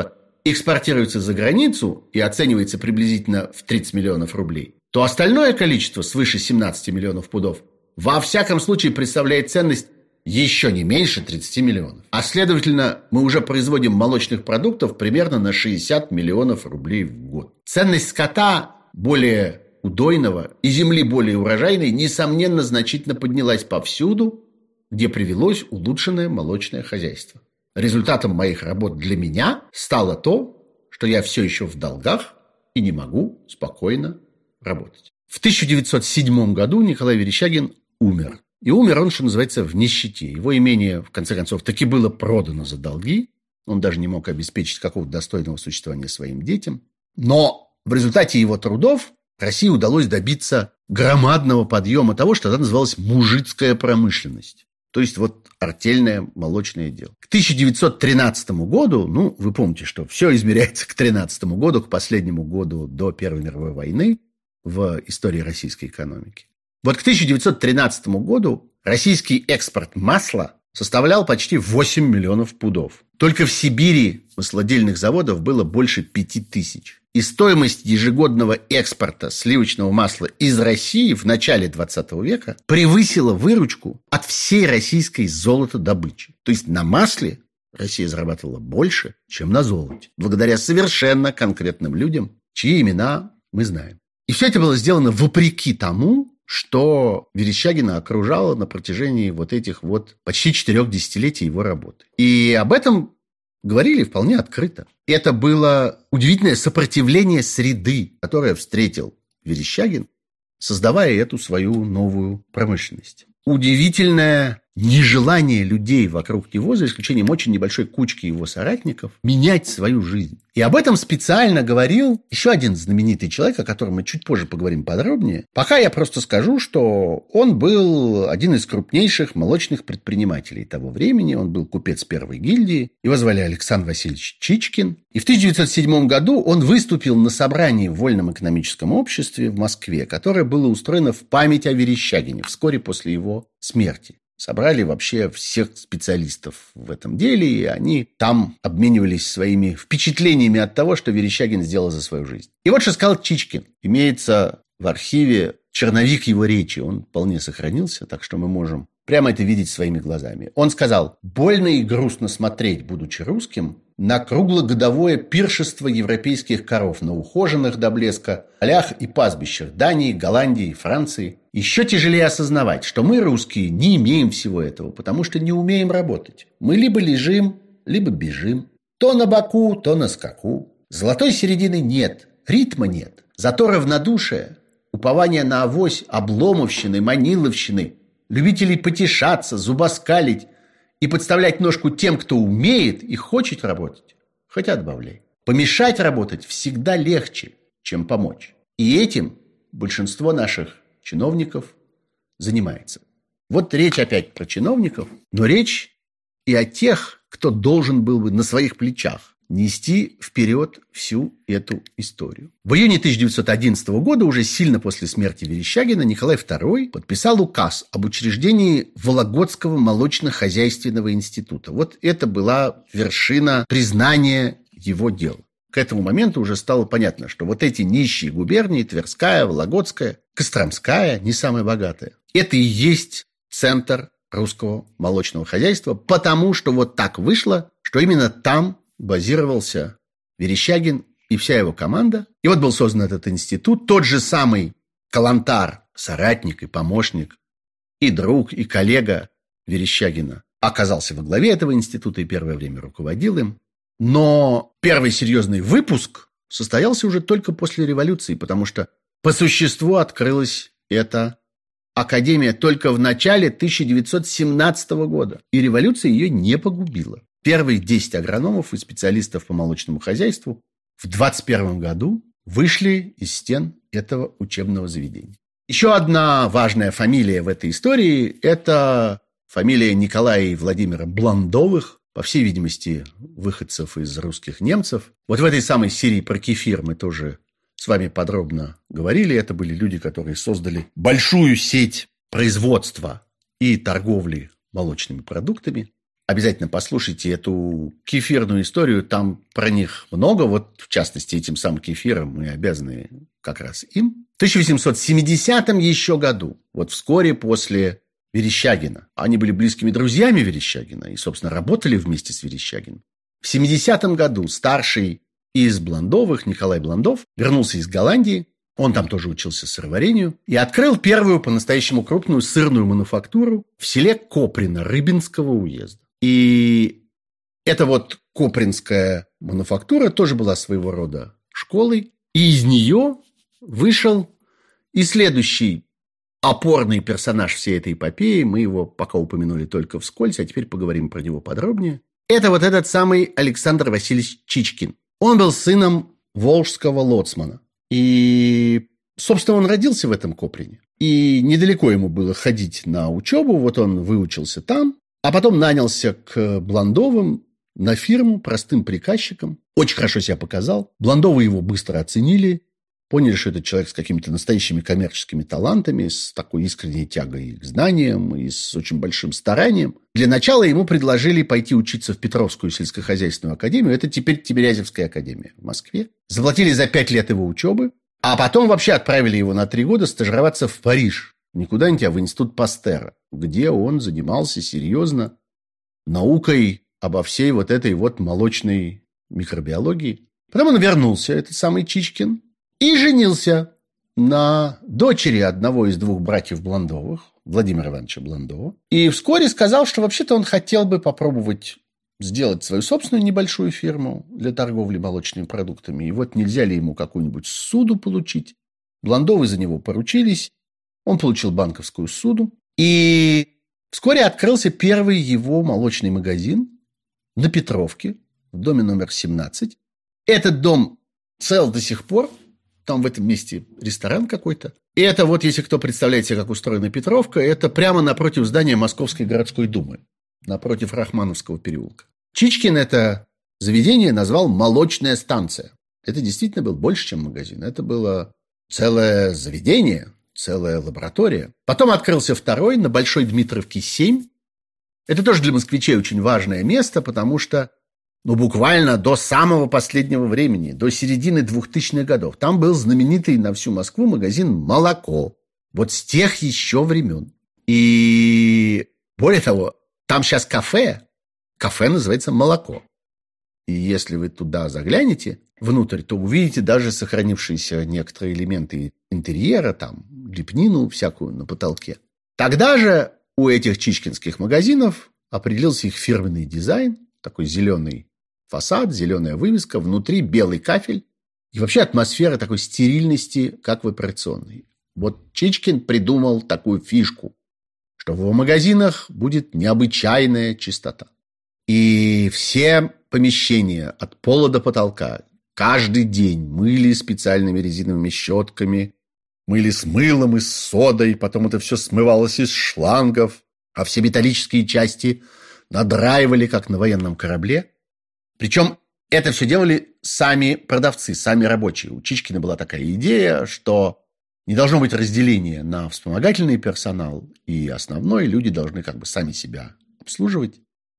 экспортируется за границу и оценивается приблизительно в тридцать миллионов рублей, то остальное количество, свыше семнадцати миллионов пудов, во всяком случае представляет ценность еще не меньше тридцати миллионов. А следовательно, мы уже производим молочных продуктов примерно на шестьдесят миллионов рублей в год. Ценность скота более удойного и земли более урожайной, несомненно, значительно поднялась повсюду, где привелось улучшенное молочное хозяйство. Результатом моих работ для меня стало то, что я все еще в долгах и не могу спокойно работать. В тысяча девятьсот седьмом году Николай Верещагин умер. И умер он, что называется, в нищете. Его имение, в конце концов, таки было продано за долги. Он даже не мог обеспечить какого-то достойного существования своим детям. Но в результате его трудов России удалось добиться громадного подъема того, что тогда называлось мужицкая промышленность. То есть вот артельное молочное дело. К тысяча девятьсот тринадцатому году, ну, вы помните, что все измеряется к тринадцатому году, к последнему году до Первой мировой войны в истории российской экономики. Вот к тысяча девятьсот тринадцатому году российский экспорт масла составлял почти восемь миллионов пудов. Только в Сибири маслодельных заводов было больше пяти тысяч. И стоимость ежегодного экспорта сливочного масла из России в начале двадцатого века превысила выручку от всей российской золотодобычи. То есть на масле Россия зарабатывала больше, чем на золоте, благодаря совершенно конкретным людям, чьи имена мы знаем. И все это было сделано вопреки тому, что Верещагина окружало на протяжении вот этих вот почти четырех десятилетий его работы. И об этом говорили вполне открыто. Это было удивительное сопротивление среды, которое встретил Верещагин, создавая эту свою новую промышленность. Удивительное нежелание людей вокруг него, за исключением очень небольшой кучки его соратников, менять свою жизнь. И об этом специально говорил еще один знаменитый человек, о котором мы чуть позже поговорим подробнее. Пока я просто скажу, что он был один из крупнейших молочных предпринимателей того времени. Он был купец первой гильдии. Его звали Александр Васильевич Чичкин. И в тысяча девятьсот седьмом году он выступил на собрании в Вольном экономическом обществе в Москве, которое было устроено в память о Верещагине вскоре после его смерти. Собрали вообще всех специалистов в этом деле, и они там обменивались своими впечатлениями от того, что Верещагин сделал за свою жизнь. И вот что сказал Чичкин. Имеется в архиве черновик его речи. Он вполне сохранился, так что мы можем прямо это видеть своими глазами. Он сказал: «Больно и грустно смотреть, будучи русским, на круглогодовое пиршество европейских коров на ухоженных до блеска полях и пастбищах Дании, Голландии, Франции. Еще тяжелее осознавать, что мы, русские, не имеем всего этого, потому что не умеем работать. Мы либо лежим, либо бежим. То на боку, то на скаку. Золотой середины нет, ритма нет. Зато равнодушие, упование на авось обломовщины, маниловщины, любителей потешаться, зубоскалить и подставлять ножку тем, кто умеет и хочет работать, хоть отбавляй. Помешать работать всегда легче, чем помочь. И этим большинство наших чиновников занимается». Вот речь опять про чиновников, но речь и о тех, кто должен был бы на своих плечах нести вперед всю эту историю. В июне тысяча девятьсот одиннадцатого года, уже сильно после смерти Верещагина, Николай второй подписал указ об учреждении Вологодского молочно-хозяйственного института. Вот это была вершина признания его дела. К этому моменту уже стало понятно, что вот эти нищие губернии, Тверская, Вологодская, Костромская, не самая богатая, это и есть центр русского молочного хозяйства, потому что вот так вышло, что именно там базировался Верещагин и вся его команда. И вот был создан этот институт. Тот же самый Калантар, соратник и помощник, и друг, и коллега Верещагина, оказался во главе этого института и первое время руководил им. Но первый серьезный выпуск состоялся уже только после революции, потому что по существу открылась эта академия только в начале тысяча девятьсот семнадцатого года. И революция ее не погубила. Первые десять агрономов и специалистов по молочному хозяйству в двадцать первом году вышли из стен этого учебного заведения. Еще одна важная фамилия в этой истории – это фамилия Николая и Владимира Бландовых, по всей видимости, выходцев из русских немцев. Вот в этой самой серии про кефир мы тоже с вами подробно говорили. Это были люди, которые создали большую сеть производства и торговли молочными продуктами. Обязательно послушайте эту кефирную историю, там про них много, вот в частности этим самым кефиром мы обязаны как раз им. В тысяча восемьсот семидесятом еще году, вот вскоре после Верещагина, они были близкими друзьями Верещагина и, собственно, работали вместе с Верещагиным. В семидесятом году старший из Бландовых, Николай Бландов, вернулся из Голландии, он там тоже учился сыроварению, и открыл первую по-настоящему крупную сырную мануфактуру в селе Коприно Рыбинского уезда. И эта вот Копринская мануфактура тоже была своего рода школой, и из нее вышел и следующий опорный персонаж всей этой эпопеи, мы его пока упомянули только вскользь, а теперь поговорим про него подробнее. Это вот этот самый Александр Васильевич Чичкин. Он был сыном волжского лоцмана. И, собственно, он родился в этом Коприне. И недалеко ему было ходить на учебу. Вот он выучился там, а потом нанялся к Бландовым на фирму простым приказчиком. Очень хорошо себя показал. Бландовы его быстро оценили. Поняли, что это человек с какими-то настоящими коммерческими талантами, с такой искренней тягой к знаниям и с очень большим старанием. Для начала ему предложили пойти учиться в Петровскую сельскохозяйственную академию. Это теперь Тимирязевская академия в Москве. Заплатили за пять лет его учебы, а потом вообще отправили его на три года стажироваться в Париж. Не куда-нибудь, а в институт Пастера, где он занимался серьезно наукой обо всей вот этой вот молочной микробиологии. Потом он вернулся, этот самый Чичкин, и женился на дочери одного из двух братьев Бландовых, Владимира Ивановича Бландова. И вскоре сказал, что вообще-то он хотел бы попробовать сделать свою собственную небольшую фирму для торговли молочными продуктами. И вот нельзя ли ему какую-нибудь ссуду получить. Бландовы за него поручились. Он получил банковскую ссуду. И вскоре открылся первый его молочный магазин на Петровке, в доме номер семнадцать. Этот дом цел до сих пор. Там в этом месте ресторан какой-то. И это вот, если кто представляет себе, как устроена Петровка, это прямо напротив здания Московской городской думы, напротив Рахмановского переулка. Чичкин это заведение назвал «молочная станция». Это действительно был больше, чем магазин. Это было целое заведение, целая лаборатория. Потом открылся второй на Большой Дмитровке семь. Это тоже для москвичей очень важное место, потому что ну, буквально до самого последнего времени, до середины двухтысячных годов. Там был знаменитый на всю Москву магазин «Молоко». Вот с тех еще времен. И более того, там сейчас кафе. Кафе называется «Молоко». И если вы туда заглянете внутрь, то увидите даже сохранившиеся некоторые элементы интерьера, там, лепнину всякую на потолке. Тогда же у этих чичкинских магазинов определился их фирменный дизайн, такой зеленый фасад, зеленая вывеска, внутри белый кафель и вообще атмосфера такой стерильности, как в операционной. Вот Чичкин придумал такую фишку, что в его магазинах будет необычайная чистота. И все помещения от пола до потолка каждый день мыли специальными резиновыми щетками, мыли с мылом и с содой, потом это все смывалось из шлангов, а все металлические части надраивали, как на военном корабле. Причем это все делали сами продавцы, сами рабочие. У Чичкина была такая идея, что не должно быть разделения на вспомогательный персонал и основной. Люди должны как бы сами себя обслуживать.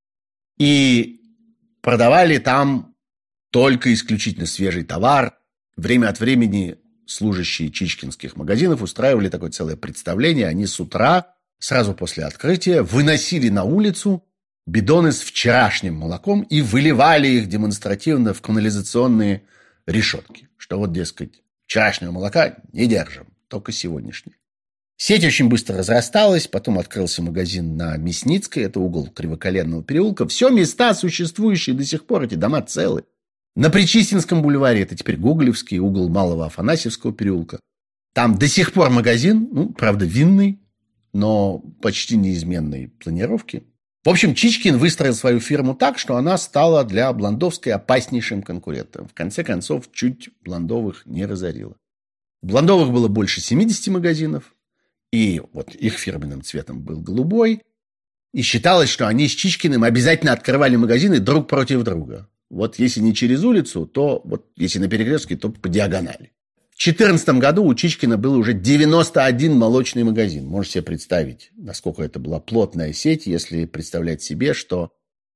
И продавали там только исключительно свежий товар. Время от времени служащие чичкинских магазинов устраивали такое целое представление. Они с утра, сразу после открытия, выносили на улицу бидоны с вчерашним молоком и выливали их демонстративно в канализационные решетки. Что вот, дескать, вчерашнего молока не держим, только сегодняшнее. Сеть очень быстро разрасталась, потом открылся магазин на Мясницкой, это угол Кривоколенного переулка. Все места, существующие до сих пор, эти дома целы. На Причистинском бульваре, это теперь Гоголевский, угол Малого Афанасьевского переулка. Там до сих пор магазин, ну, правда, винный, но почти неизменной планировки. В общем, Чичкин выстроил свою фирму так, что она стала для Бландовской опаснейшим конкурентом. В конце концов, чуть Бландовых не разорила. У Бландовых было больше семидесяти магазинов, и вот их фирменным цветом был голубой. И считалось, что они с Чичкиным обязательно открывали магазины друг против друга. Вот если не через улицу, то вот если на перекрестке, то по диагонали. В две тысячи четырнадцатом году у Чичкина был уже девяносто один молочный магазин. Можете себе представить, насколько это была плотная сеть, если представлять себе, что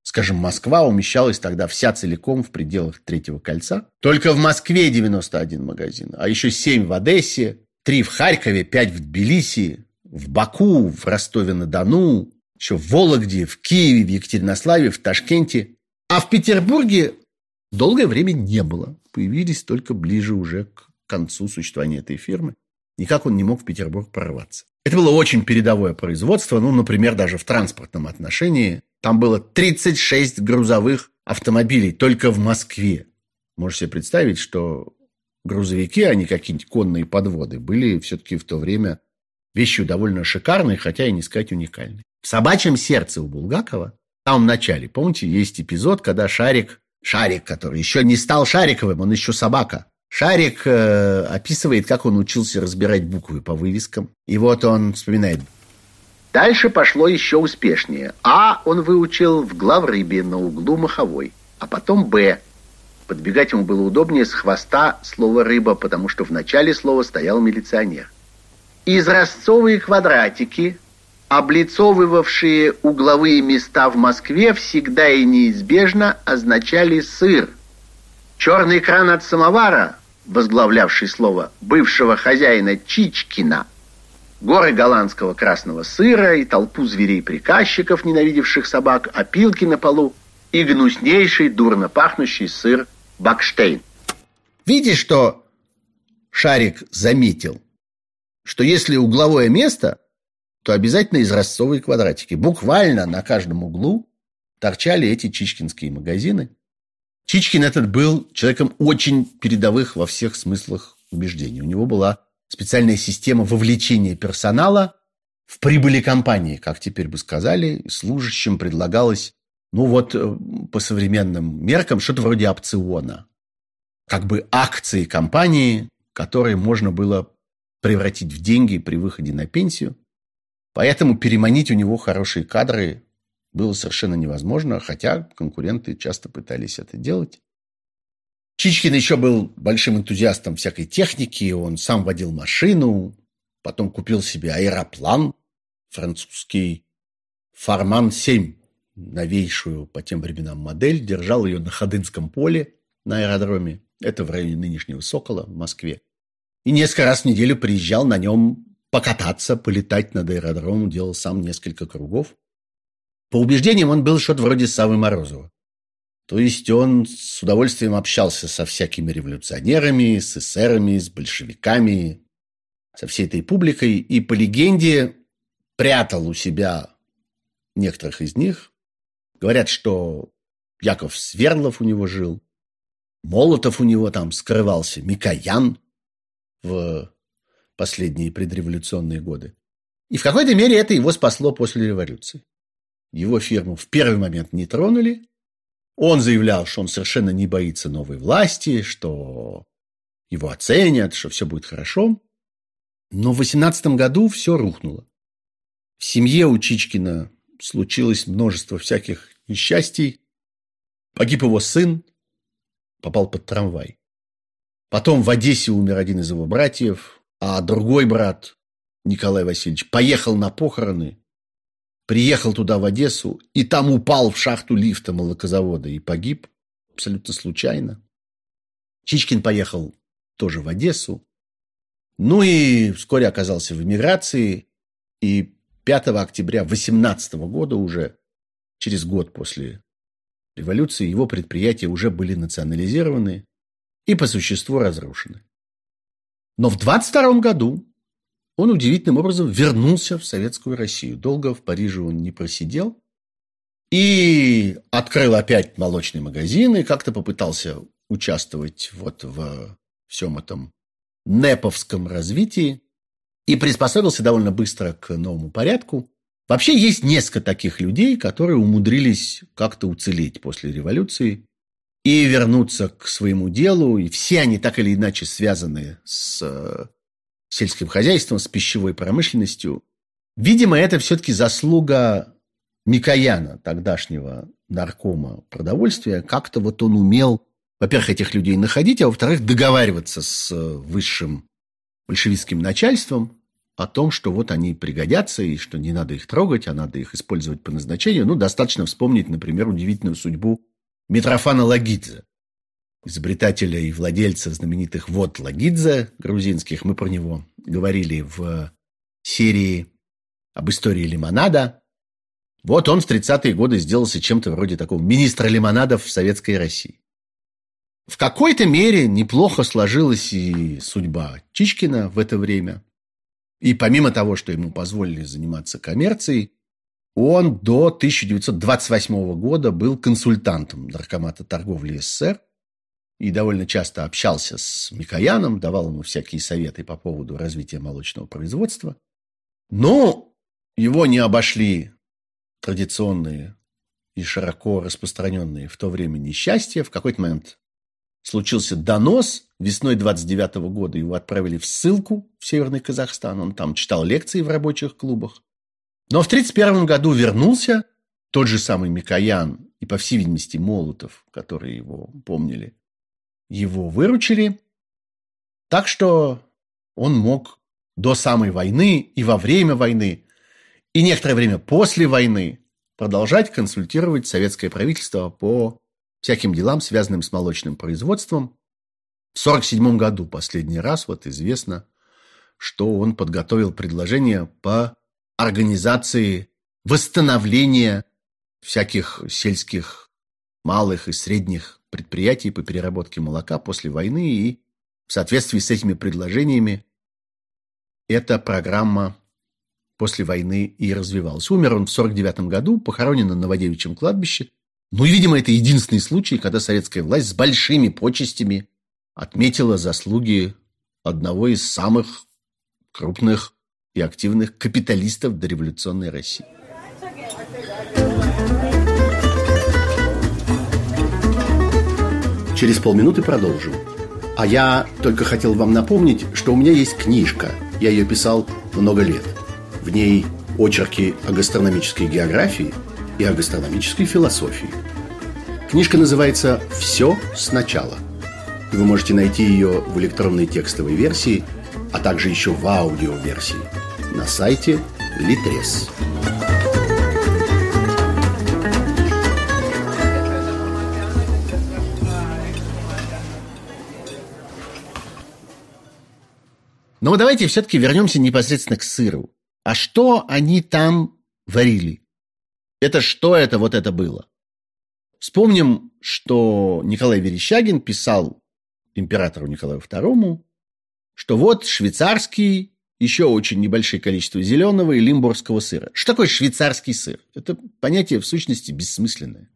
Скажем, Москва умещалась тогда вся целиком в пределах Третьего кольца. Только в Москве девяносто один магазин, а еще семь в Одессе, три в Харькове, пять в Тбилиси, в Баку, в Ростове-на-Дону, еще в Вологде, в Киеве, в Екатеринославе, в Ташкенте. А в Петербурге долгое время не было. Появились только ближе уже к концу существования этой фирмы. Никак он не мог в Петербург прорваться. Это было очень передовое производство, ну, например, даже в транспортном отношении. Там было тридцать шесть грузовых автомобилей только в Москве. Можете себе представить, что грузовики, а не какие-нибудь конные подводы, были все-таки в то время вещью довольно шикарной, хотя и не сказать уникальной. В «Собачьем сердце» у Булгакова, в самом начале, помните, есть эпизод, когда Шарик, Шарик, который еще не стал Шариковым, он еще собака, Шарик э, описывает, как он учился разбирать буквы по вывескам. И вот он вспоминает. Дальше пошло еще успешнее. А он выучил в главрыбе на углу Маховой, а потом Б. Подбегать ему было удобнее с хвоста слова «рыба», потому что в начале слова стоял милиционер. Изразцовые квадратики, облицовывавшие угловые места в Москве, всегда и неизбежно означали «сыр». Черный кран от самовара, возглавлявший слово бывшего хозяина Чичкина, горы голландского красного сыра и толпу зверей-приказчиков, ненавидевших собак, опилки на полу и гнуснейший, дурно пахнущий сыр Бакштейн. Видишь, что Шарик заметил, что если угловое место, то обязательно изразцовые квадратики. Буквально на каждом углу торчали эти чичкинские магазины. Чичкин этот был человеком очень передовых во всех смыслах убеждений. У него была специальная система вовлечения персонала в прибыли компании, как теперь бы сказали. Служащим предлагалось, ну вот по современным меркам, что-то вроде опциона. Как бы акции компании, которые можно было превратить в деньги при выходе на пенсию. Поэтому переманить у него хорошие кадры было совершенно невозможно, хотя конкуренты часто пытались это делать. Чичкин еще был большим энтузиастом всякой техники, он сам водил машину, потом купил себе аэроплан французский Фарман семь, новейшую по тем временам модель, держал ее на Ходынском поле на аэродроме, это в районе нынешнего Сокола в Москве, и несколько раз в неделю приезжал на нем покататься, полетать над аэродромом, делал сам несколько кругов. По убеждениям он был что-то вроде Саввы Морозова. То есть он с удовольствием общался со всякими революционерами, с эсерами, с большевиками, со всей этой публикой. И по легенде прятал у себя некоторых из них. Говорят, что Яков Свердлов у него жил, Молотов у него там скрывался, Микоян в последние предреволюционные годы. И в какой-то мере это его спасло после революции. Его фирму в первый момент не тронули. Он заявлял, что он совершенно не боится новой власти, что его оценят, что все будет хорошо. Но в восемнадцатом году все рухнуло. В семье у Чичкина случилось множество всяких несчастий. Погиб его сын, попал под трамвай. Потом в Одессе умер один из его братьев, а другой брат, Николай Васильевич, поехал на похороны, приехал туда, в Одессу, и там упал в шахту лифта молокозавода и погиб абсолютно случайно. Чичкин поехал тоже в Одессу. Ну и вскоре оказался в эмиграции. И пятого октября восемнадцатого года, уже через год после революции, его предприятия уже были национализированы и по существу разрушены. Но в двадцать втором году он удивительным образом вернулся в Советскую Россию. Долго в Париже он не просидел. И открыл опять молочный магазин. И как-то попытался участвовать вот в всем этом неповском развитии. И приспособился довольно быстро к новому порядку. Вообще есть несколько таких людей, которые умудрились как-то уцелеть после революции и вернуться к своему делу. И все они так или иначе связаны с сельским хозяйством, с пищевой промышленностью. Видимо, это все-таки заслуга Микояна, тогдашнего наркома продовольствия. Как-то вот он умел, во-первых, этих людей находить, а во-вторых, договариваться с высшим большевистским начальством. о том, что вот они пригодятся и что не надо их трогать, а надо их использовать по назначению. Ну, достаточно вспомнить, например, удивительную судьбу Митрофана Лагидзе, изобретателя и владельца знаменитых вод Лагидзе грузинских. Мы про него говорили в серии об истории лимонада. Вот он в тридцатые годы сделался чем-то вроде такого министра лимонадов в Советской России. В какой-то мере неплохо сложилась и судьба Чичкина в это время. И помимо того, что ему позволили заниматься коммерцией, он до тысяча девятьсот двадцать восьмого года был консультантом Наркомата торговли СССР и довольно часто общался с Микояном, давал ему всякие советы по поводу развития молочного производства. Но его не обошли традиционные и широко распространенные в то время несчастья. В какой-то момент случился донос. Весной двадцать девятого года его отправили в ссылку в Северный Казахстан. Он там читал лекции в рабочих клубах. Но в тридцать первом году вернулся тот же самый Микоян и, по всей видимости, Молотов, которые его помнили, его выручили. Так что он мог до самой войны и во время войны, и некоторое время после войны продолжать консультировать советское правительство по всяким делам, связанным с молочным производством. В сорок седьмом году последний раз вот известно, что он подготовил предложение по организации восстановления всяких сельских малых и средних предприятий по переработке молока после войны, и в соответствии с этими предложениями эта программа после войны и развивалась. Умер он в сорок девятом году, похоронен на Новодевичьем кладбище. Ну и, видимо, это единственный случай, когда советская власть с большими почестями отметила заслуги одного из самых крупных и активных капиталистов дореволюционной России. Через полминуты продолжим. А я только хотел вам напомнить, что у меня есть книжка. Я ее писал много лет. В ней очерки о гастрономической географии и о гастрономической философии. Книжка называется «Все сначала». И вы можете найти ее в электронной текстовой версии, а также еще в аудиоверсии на сайте Литрес. Но вот давайте все-таки вернемся непосредственно к сыру. А что они там варили? Это что это вот это было? Вспомним, что Николай Верещагин писал императору Николаю второму, что вот швейцарский, еще очень небольшое количество зеленого и лимбургского сыра. Что такое швейцарский сыр? Это понятие в сущности бессмысленное.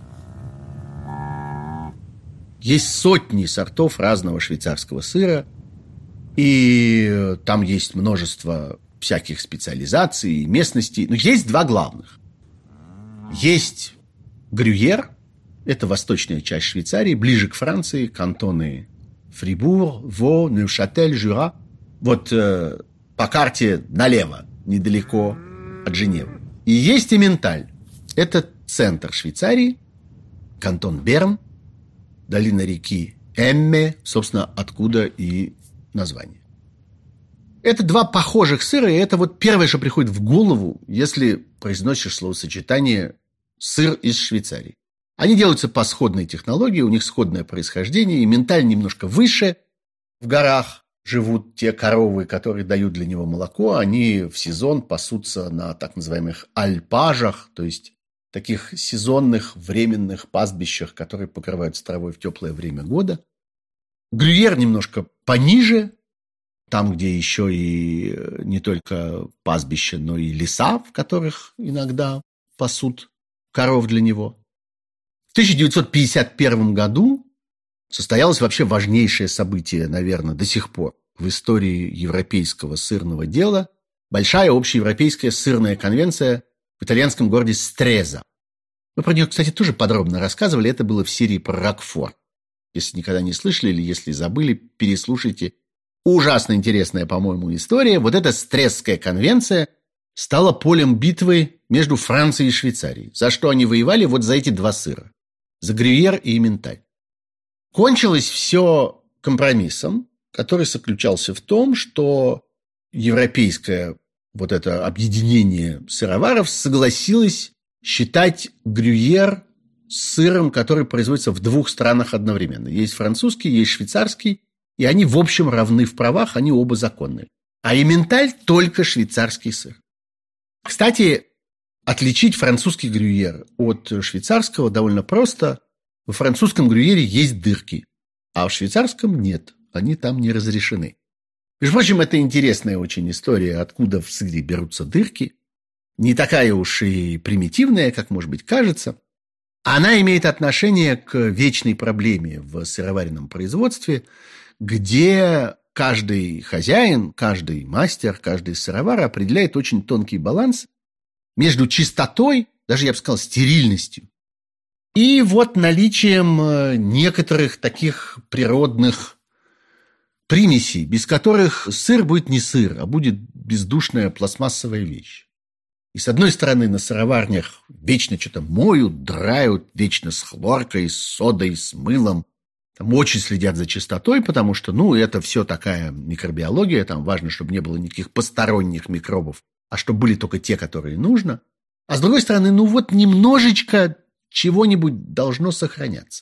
Есть сотни сортов разного швейцарского сыра, и там есть множество всяких специализаций и местностей. Но есть два главных. Есть Грюйер, это восточная часть Швейцарии, ближе к Франции, кантоны Фрибур, Во, Нюшатель, Жюра. Вот э, по карте налево, недалеко от Женевы. И есть Эмменталь. Это центр Швейцарии, кантон Берн, долина реки Эмме, собственно, откуда и название. Это два похожих сыра, и это вот первое, что приходит в голову, если произносишь словосочетание «сыр из Швейцарии». Они делаются по сходной технологии, у них сходное происхождение, и Эмменталь немножко выше. В горах живут те коровы, которые дают для него молоко, они в сезон пасутся на так называемых альпажах, то есть таких сезонных временных пастбищах, которые покрываются травой в теплое время года. Грюйер немножко пониже, там, где еще и не только пастбища, но и леса, в которых иногда пасут коров для него. В тысяча девятьсот пятьдесят первом году состоялось вообще важнейшее событие, наверное, до сих пор в истории европейского сырного дела. Большая общеевропейская сырная конвенция в итальянском городе Стреза. Мы про нее, кстати, тоже подробно рассказывали. Это было в серии про Рокфор. Если никогда не слышали или если забыли, переслушайте. Ужасно интересная, по-моему, история. Вот эта Стрезская конвенция стала полем битвы между Францией и Швейцарией. За что они воевали? Вот за эти два сыра. За Грюйер и Эмменталь. Кончилось все компромиссом, который заключался в том, что европейское вот это объединение сыроваров согласилось считать грюйер сыром, который производится в двух странах одновременно. Есть французский, есть швейцарский, и они, в общем, равны в правах, они оба законные. А эмменталь – только швейцарский сыр. Кстати, отличить французский грюйер от швейцарского довольно просто. В французском грюйере есть дырки, а в швейцарском нет, они там не разрешены. Между прочим, это интересная очень история, откуда в сыре берутся дырки. Не такая уж и примитивная, как, может быть, кажется. Она имеет отношение к вечной проблеме в сыроваренном производстве, где каждый хозяин, каждый мастер, каждый сыровар определяет очень тонкий баланс между чистотой, даже я бы сказал, стерильностью, и вот наличием некоторых таких природных примесей, без которых сыр будет не сыр, а будет бездушная пластмассовая вещь. И с одной стороны, на сыроварнях вечно что-то моют, драют, вечно с хлоркой, с содой, с мылом. Там очень следят за чистотой, потому что, ну, это все такая микробиология, там важно, чтобы не было никаких посторонних микробов, а чтобы были только те, которые нужно. А с другой стороны, ну вот немножечко чего-нибудь должно сохраняться.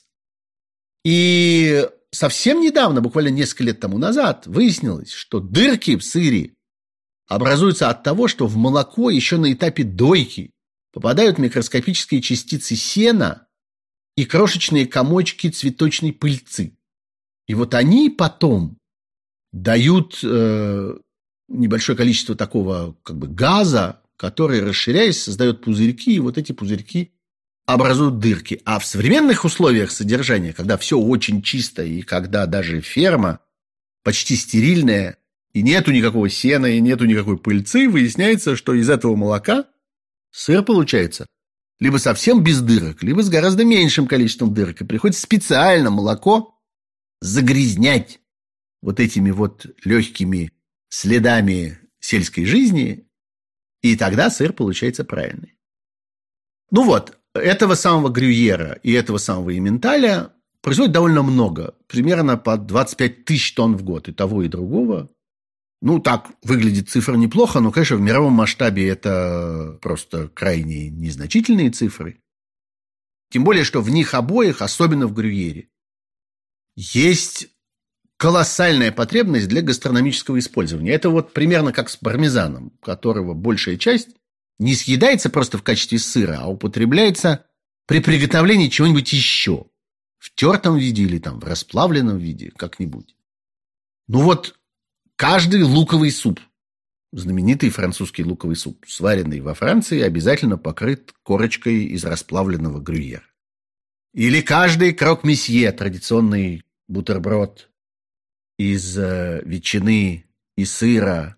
И совсем недавно, буквально несколько лет тому назад, выяснилось, что дырки в сыре образуются от того, что в молоко еще на этапе дойки попадают микроскопические частицы сена и крошечные комочки цветочной пыльцы. И вот они потом дают э, небольшое количество такого как бы газа, который, расширяясь, создает пузырьки, и вот эти пузырьки образуют дырки. А в современных условиях содержания, когда все очень чисто, и когда даже ферма почти стерильная, и нету никакого сена, и нету никакой пыльцы, выясняется, что из этого молока сыр получается либо совсем без дырок, либо с гораздо меньшим количеством дырок. И приходится специально молоко загрязнять вот этими вот легкими следами сельской жизни, и тогда сыр получается правильный. Ну вот, этого самого грюйера и этого самого эмменталя производят довольно много, примерно по двадцать пять тысяч тонн в год, и того, и другого. Ну, так выглядит цифра неплохо, но, конечно, в мировом масштабе это просто крайне незначительные цифры. Тем более, что в них обоих, особенно в грюйере, есть колоссальная потребность для гастрономического использования. Это вот примерно как с пармезаном, которого большая часть не съедается просто в качестве сыра, а употребляется при приготовлении чего-нибудь еще. В тертом виде или там в расплавленном виде, как-нибудь. Ну вот, каждый луковый суп, знаменитый французский луковый суп, сваренный во Франции, обязательно покрыт корочкой из расплавленного грюйера. Или каждый крок-месье, традиционный бутерброд из э, ветчины и сыра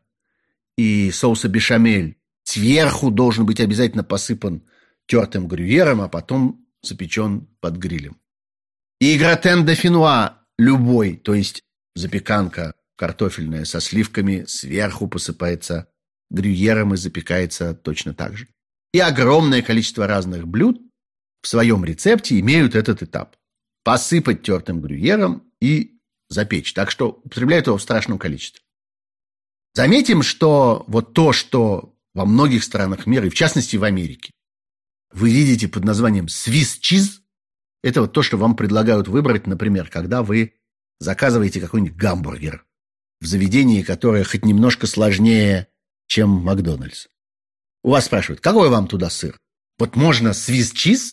и соуса бешамель, сверху должен быть обязательно посыпан тертым грюйером, а потом запечен под грилем. И гратен де финуа любой, то есть запеканка картофельная со сливками, сверху посыпается грюйером и запекается точно так же. И огромное количество разных блюд в своем рецепте имеют этот этап. Посыпать тертым грюйером и запечь. Так что употребляют его в страшном количестве. Заметим, что вот то, что во многих странах мира, и в частности в Америке, вы видите под названием Swiss cheese, это вот то, что вам предлагают выбрать, например, когда вы заказываете какой-нибудь гамбургер в заведении, которое хоть немножко сложнее, чем Макдональдс. У вас спрашивают, какой вам туда сыр? Вот можно Swiss cheese,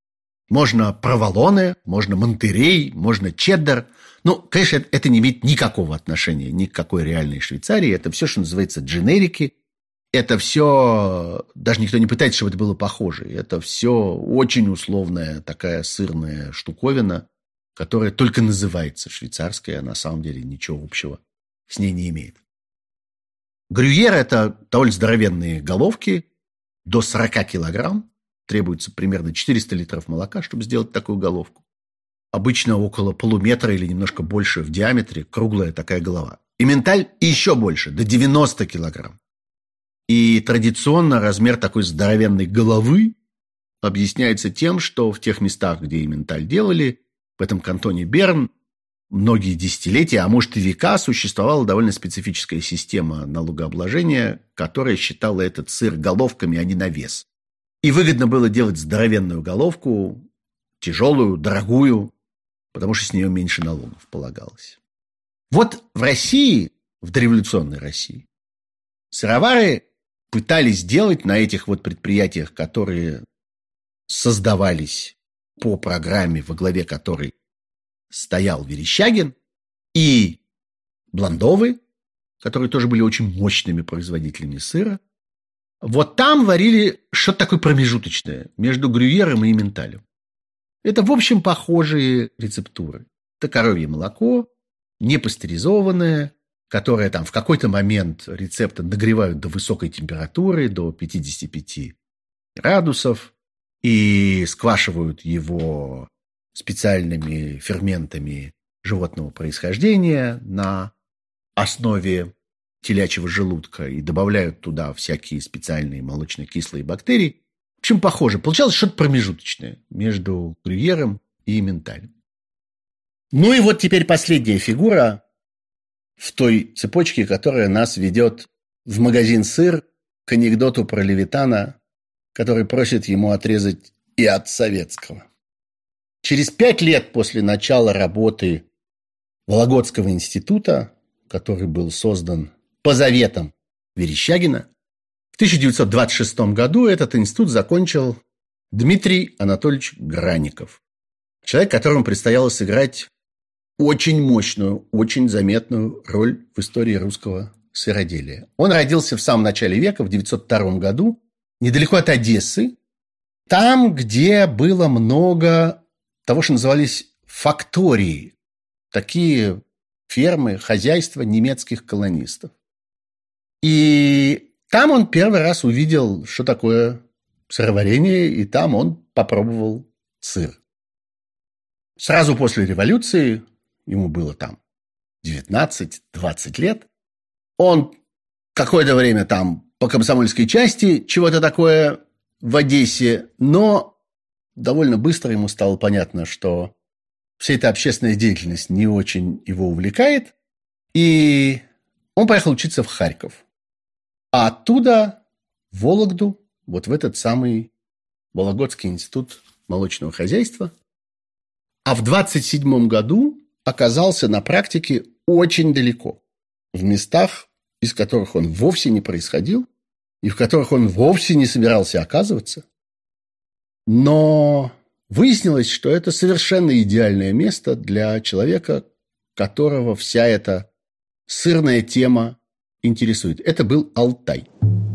можно проволоне, можно монтерей, можно чеддер. Ну, конечно, это не имеет никакого отношения ни к какой реальной Швейцарии. Это все, что называется дженерики. Это все, даже никто не пытается, чтобы это было похоже. Это все очень условная такая сырная штуковина, которая только называется швейцарской, а на самом деле ничего общего с ней не имеет. Грюйер – это довольно здоровенные головки, до сорок килограмм. Требуется примерно четыреста литров молока, чтобы сделать такую головку. Обычно около полуметра или немножко больше в диаметре, круглая такая голова. Эмменталь еще больше, до девяноста килограмм. И традиционно размер такой здоровенной головы объясняется тем, что в тех местах, где эмменталь делали, в этом кантоне Берн, многие десятилетия, а может и века, существовала довольно специфическая система налогообложения, которая считала этот сыр головками, а не на вес. И выгодно было делать здоровенную головку, тяжелую, дорогую, потому что с нее меньше налогов полагалось. Вот в России, в дореволюционной России, сыровары пытались делать на этих вот предприятиях, которые создавались по программе, во главе которой стоял Верещагин, и Бландовы, которые тоже были очень мощными производителями сыра. Вот там варили что-то такое промежуточное между грюйером и эмменталем. Это, в общем, похожие рецептуры. Это коровье молоко, непастеризованное, которое там в какой-то момент рецепта нагревают до высокой температуры, до пятидесяти пяти градусов, и сквашивают его специальными ферментами животного происхождения на основе телячьего желудка и добавляют туда всякие специальные молочно-кислые бактерии. В общем, похоже. Получалось что-то промежуточное между грюйером и эмменталем. Ну и вот теперь последняя фигура в той цепочке, которая нас ведет в магазин «Сыр» к анекдоту про Левитана, который просит ему отрезать и от советского. Через пять лет после начала работы Вологодского института, который был создан по заветам Верещагина, в тысяча девятьсот двадцать шестом году этот институт закончил Дмитрий Анатольевич Граников. Человек, которому предстояло сыграть очень мощную, очень заметную роль в истории русского сыроделия. Он родился в самом начале века, в девятьсот втором году, недалеко от Одессы, там, где было много того, что назывались фактории, такие фермы, хозяйства немецких колонистов. И там он первый раз увидел, что такое сыроварение, и там он попробовал сыр. Сразу после революции, ему было там девятнадцать-двадцать лет, он какое-то время там по комсомольской части чего-то такое в Одессе, но довольно быстро ему стало понятно, что вся эта общественная деятельность не очень его увлекает, и он поехал учиться в Харьков. А оттуда в Вологду, вот в этот самый Вологодский институт молочного хозяйства. А в двадцать седьмом году оказался на практике очень далеко, в местах, из которых он вовсе не происходил и в которых он вовсе не собирался оказываться. Но выяснилось, что это совершенно идеальное место для человека, которого вся эта сырная тема интересует. Это был Алтай.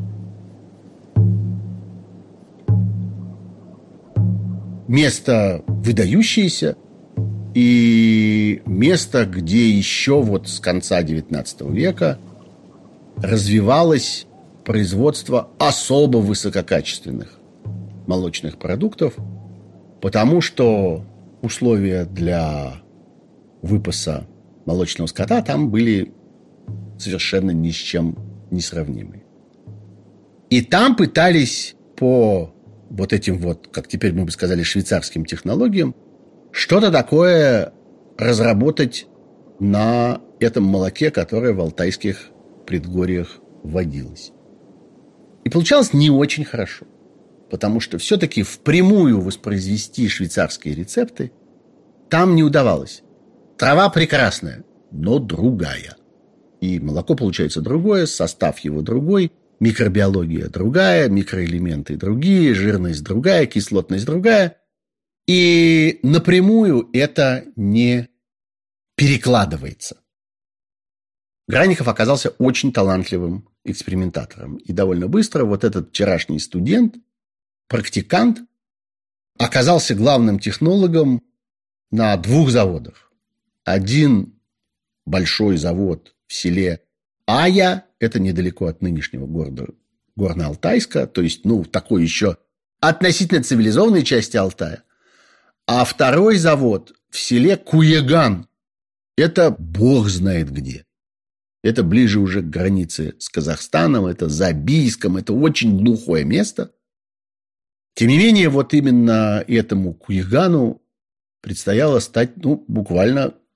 Место выдающееся и место, где еще вот с конца девятнадцатого века развивалось производство особо высококачественных молочных продуктов, потому что условия для выпаса молочного скота там были совершенно ни с чем не сравнимы. И там пытались по вот этим вот, как теперь мы бы сказали, швейцарским технологиям, что-то такое разработать на этом молоке, которое в алтайских предгорьях вводилось. И получалось не очень хорошо, потому что все-таки впрямую воспроизвести швейцарские рецепты там не удавалось. Трава прекрасная, но другая. И молоко получается другое, состав его другой, микробиология другая, микроэлементы другие, жирность другая, кислотность другая. И напрямую это не перекладывается. Граников оказался очень талантливым экспериментатором. И довольно быстро вот этот вчерашний студент, практикант, оказался главным технологом на двух заводах. Один большой завод в селе Ая, это недалеко от нынешнего города Горно-Алтайска, то есть, ну, такой еще относительно цивилизованной части Алтая. А второй завод в селе Куеган, это бог знает где. Это ближе уже к границе с Казахстаном, это за Бийском, это очень глухое место. Тем не менее, вот именно этому Куегану предстояло стать, ну, буквально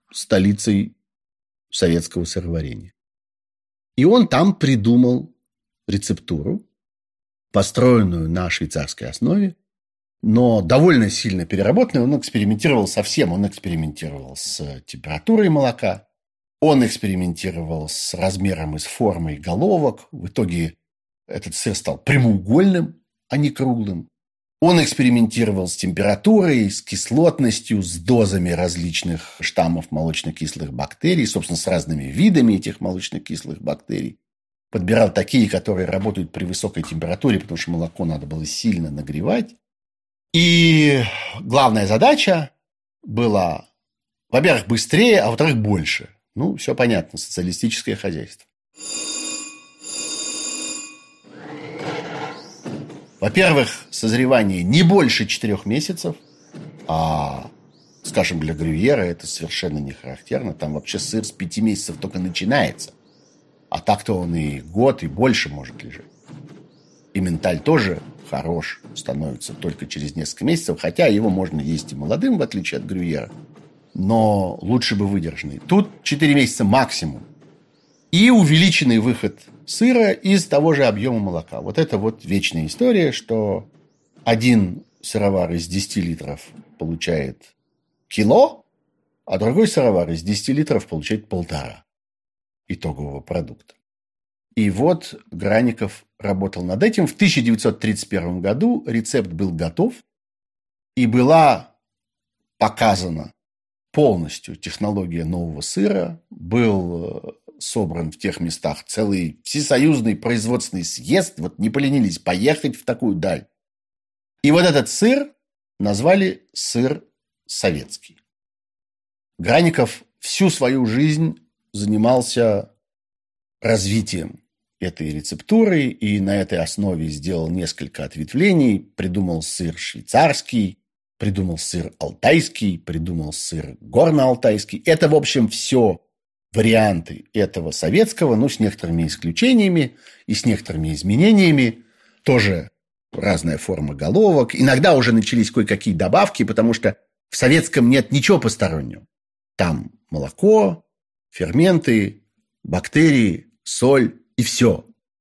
столицей советского сыроварения. И он там придумал рецептуру, построенную на швейцарской основе, но довольно сильно переработанную. Он экспериментировал со всем. Он экспериментировал с температурой молока, он экспериментировал с размером и с формой головок. В итоге этот сыр стал прямоугольным, а не круглым. Он экспериментировал с температурой, с кислотностью, с дозами различных штаммов молочно-кислых бактерий, собственно, с разными видами этих молочно-кислых бактерий. Подбирал такие, которые работают при высокой температуре, потому что молоко надо было сильно нагревать. И главная задача была, во-первых, быстрее, а во-вторых, больше. Ну, все понятно, социалистическое хозяйство. Во-первых, созревание не больше четырех месяцев, а, скажем, для Грюйера это совершенно не характерно. Там вообще сыр с пяти месяцев только начинается. А так-то он и год, и больше может лежать. И минталь тоже хорош становится только через несколько месяцев, хотя его можно есть и молодым, в отличие от Грюйера. Но лучше бы выдержанный. Тут четыре месяца максимум. И увеличенный выход сыра из того же объема молока. Вот это вот вечная история, что один сыровар из десяти литров получает кило, а другой сыровар из десяти литров получает полтора итогового продукта. И вот Граников работал над этим. В тысяча девятьсот тридцать первом году рецепт был готов, и была показана полностью технология нового сыра, был собран в тех местах целый всесоюзный производственный съезд, вот не поленились поехать в такую даль. И вот этот сыр назвали сыр советский. Граников всю свою жизнь занимался развитием этой рецептуры и на этой основе сделал несколько ответвлений, придумал сыр швейцарский, придумал сыр алтайский, придумал сыр горно-алтайский. Это, в общем, все варианты этого советского, ну, с некоторыми исключениями и с некоторыми изменениями. Тоже разная форма головок. Иногда уже начались кое-какие добавки, потому что в советском нет ничего постороннего. Там молоко, ферменты, бактерии, соль и все.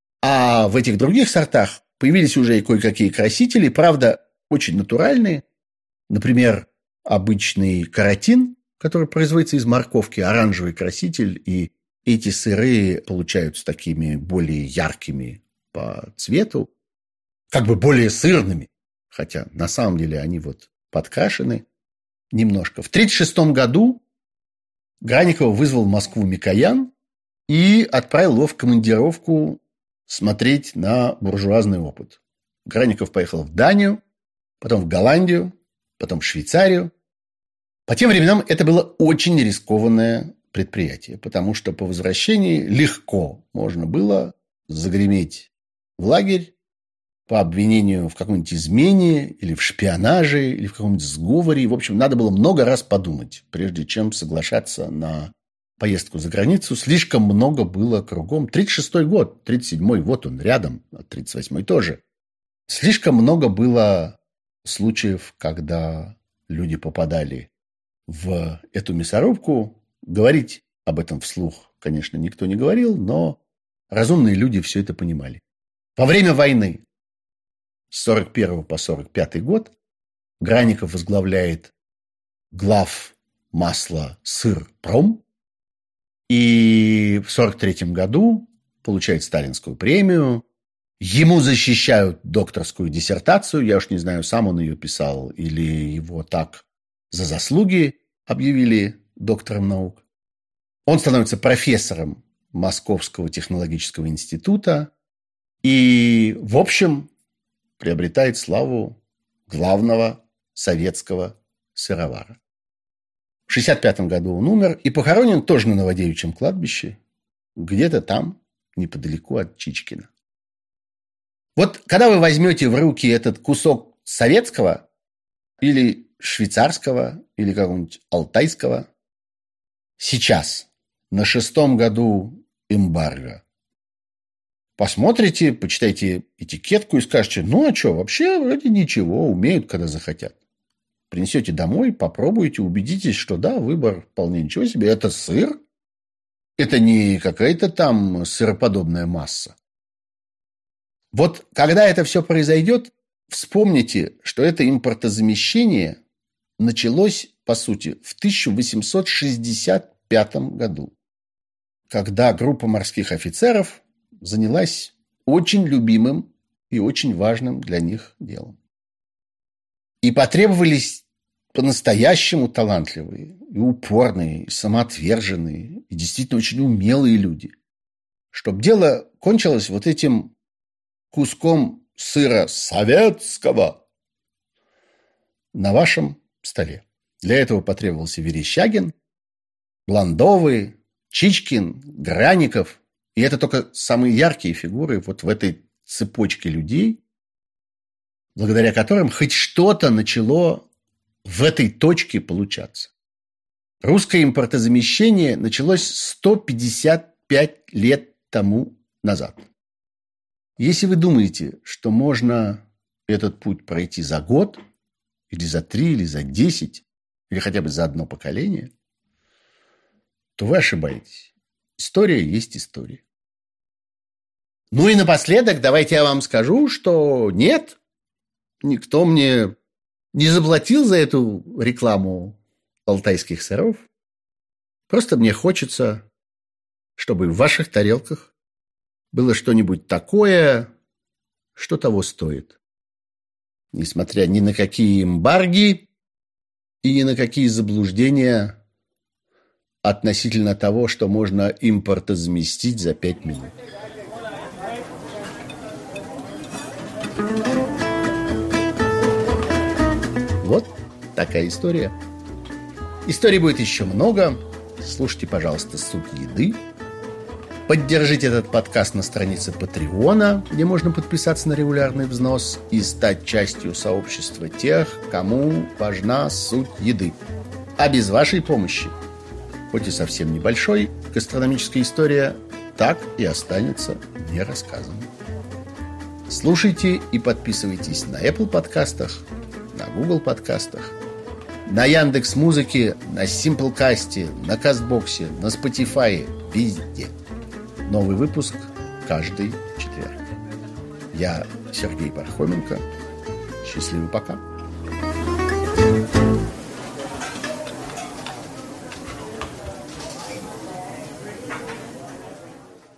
А в этих других сортах появились уже и кое-какие красители, правда, очень натуральные. Например, обычный каротин, который производится из морковки, оранжевый краситель, и эти сыры получаются такими более яркими по цвету, как бы более сырными, хотя на самом деле они вот подкрашены немножко. В тысяча девятьсот тридцать шестом году Граникова вызвал в Москву Микоян и отправил его в командировку смотреть на буржуазный опыт. Граников поехал в Данию, потом в Голландию, потом в Швейцарию. По тем временам это было очень рискованное предприятие, потому что по возвращении легко можно было загреметь в лагерь по обвинению в какой-нибудь измене или в шпионаже, или в каком-нибудь сговоре. В общем, надо было много раз подумать, прежде чем соглашаться на поездку за границу. Слишком много было кругом. тридцать шестой год, тридцать седьмой, вот он рядом, а тридцать восьмой тоже. Слишком много было случаев, когда люди попадали в эту мясорубку. Говорить об этом вслух, конечно, никто не говорил, но разумные люди все это понимали. Во время войны с сорок первого по сорок пятый год Граников возглавляет глав масла Сырпром и в сорок третьем году получает сталинскую премию. Ему защищают докторскую диссертацию. Я уж не знаю, сам он ее писал или его так за заслуги объявили доктором наук. Он становится профессором Московского технологического института и, в общем, приобретает славу главного советского сыровара. В шестьдесят пятом году он умер и похоронен тоже на Новодевичьем кладбище, где-то там, неподалеку от Чичкина. Вот когда вы возьмете в руки этот кусок советского или швейцарского, или какого-нибудь алтайского, сейчас, на шестом году эмбарго, посмотрите, почитайте этикетку и скажете, ну а что, вообще вроде ничего, умеют, когда захотят. принесете домой, попробуйте, убедитесь, что да, выбор вполне ничего себе. Это сыр. Это не какая-то там сыроподобная масса. Вот когда это все произойдет, вспомните, что это импортозамещение началось, по сути, в тысяча восемьсот шестьдесят пятом году, когда группа морских офицеров занялась очень любимым и очень важным для них делом. И потребовались по-настоящему талантливые, и упорные, и самоотверженные, и действительно очень умелые люди, чтобы дело кончилось вот этим куском сыра советского на вашем столе. Для этого потребовался Верещагин, Бландовый, Чичкин, Граников. И это только самые яркие фигуры вот в этой цепочке людей, благодаря которым хоть что-то начало в этой точке получаться. Русское импортозамещение началось сто пятьдесят пять лет тому назад. Если вы думаете, что можно этот путь пройти за год, или за три, или за десять, или хотя бы за одно поколение, то вы ошибаетесь. История есть история. Ну и напоследок давайте я вам скажу, что нет, никто мне не заплатил за эту рекламу алтайских сыров. Просто мне хочется, чтобы в ваших тарелках было что-нибудь такое, что того стоит. Несмотря ни на какие эмбарги и ни на какие заблуждения относительно того, что можно импортозаместить за пять минут. Вот такая история. Историй будет еще много. Слушайте, пожалуйста, «Суд еды». Поддержите этот подкаст на странице Патреона, где можно подписаться на регулярный взнос и стать частью сообщества тех, кому важна суть еды. А без вашей помощи, хоть и совсем небольшой, гастрономическая история так и останется нерассказанной. Слушайте и подписывайтесь на Apple подкастах, на Google подкастах, на Яндекс.Музыке, на Simplecast'е, на Кастбоксе, на Spotify, везде. Новый выпуск каждый четверг. Я Сергей Пархоменко. Счастливо, пока.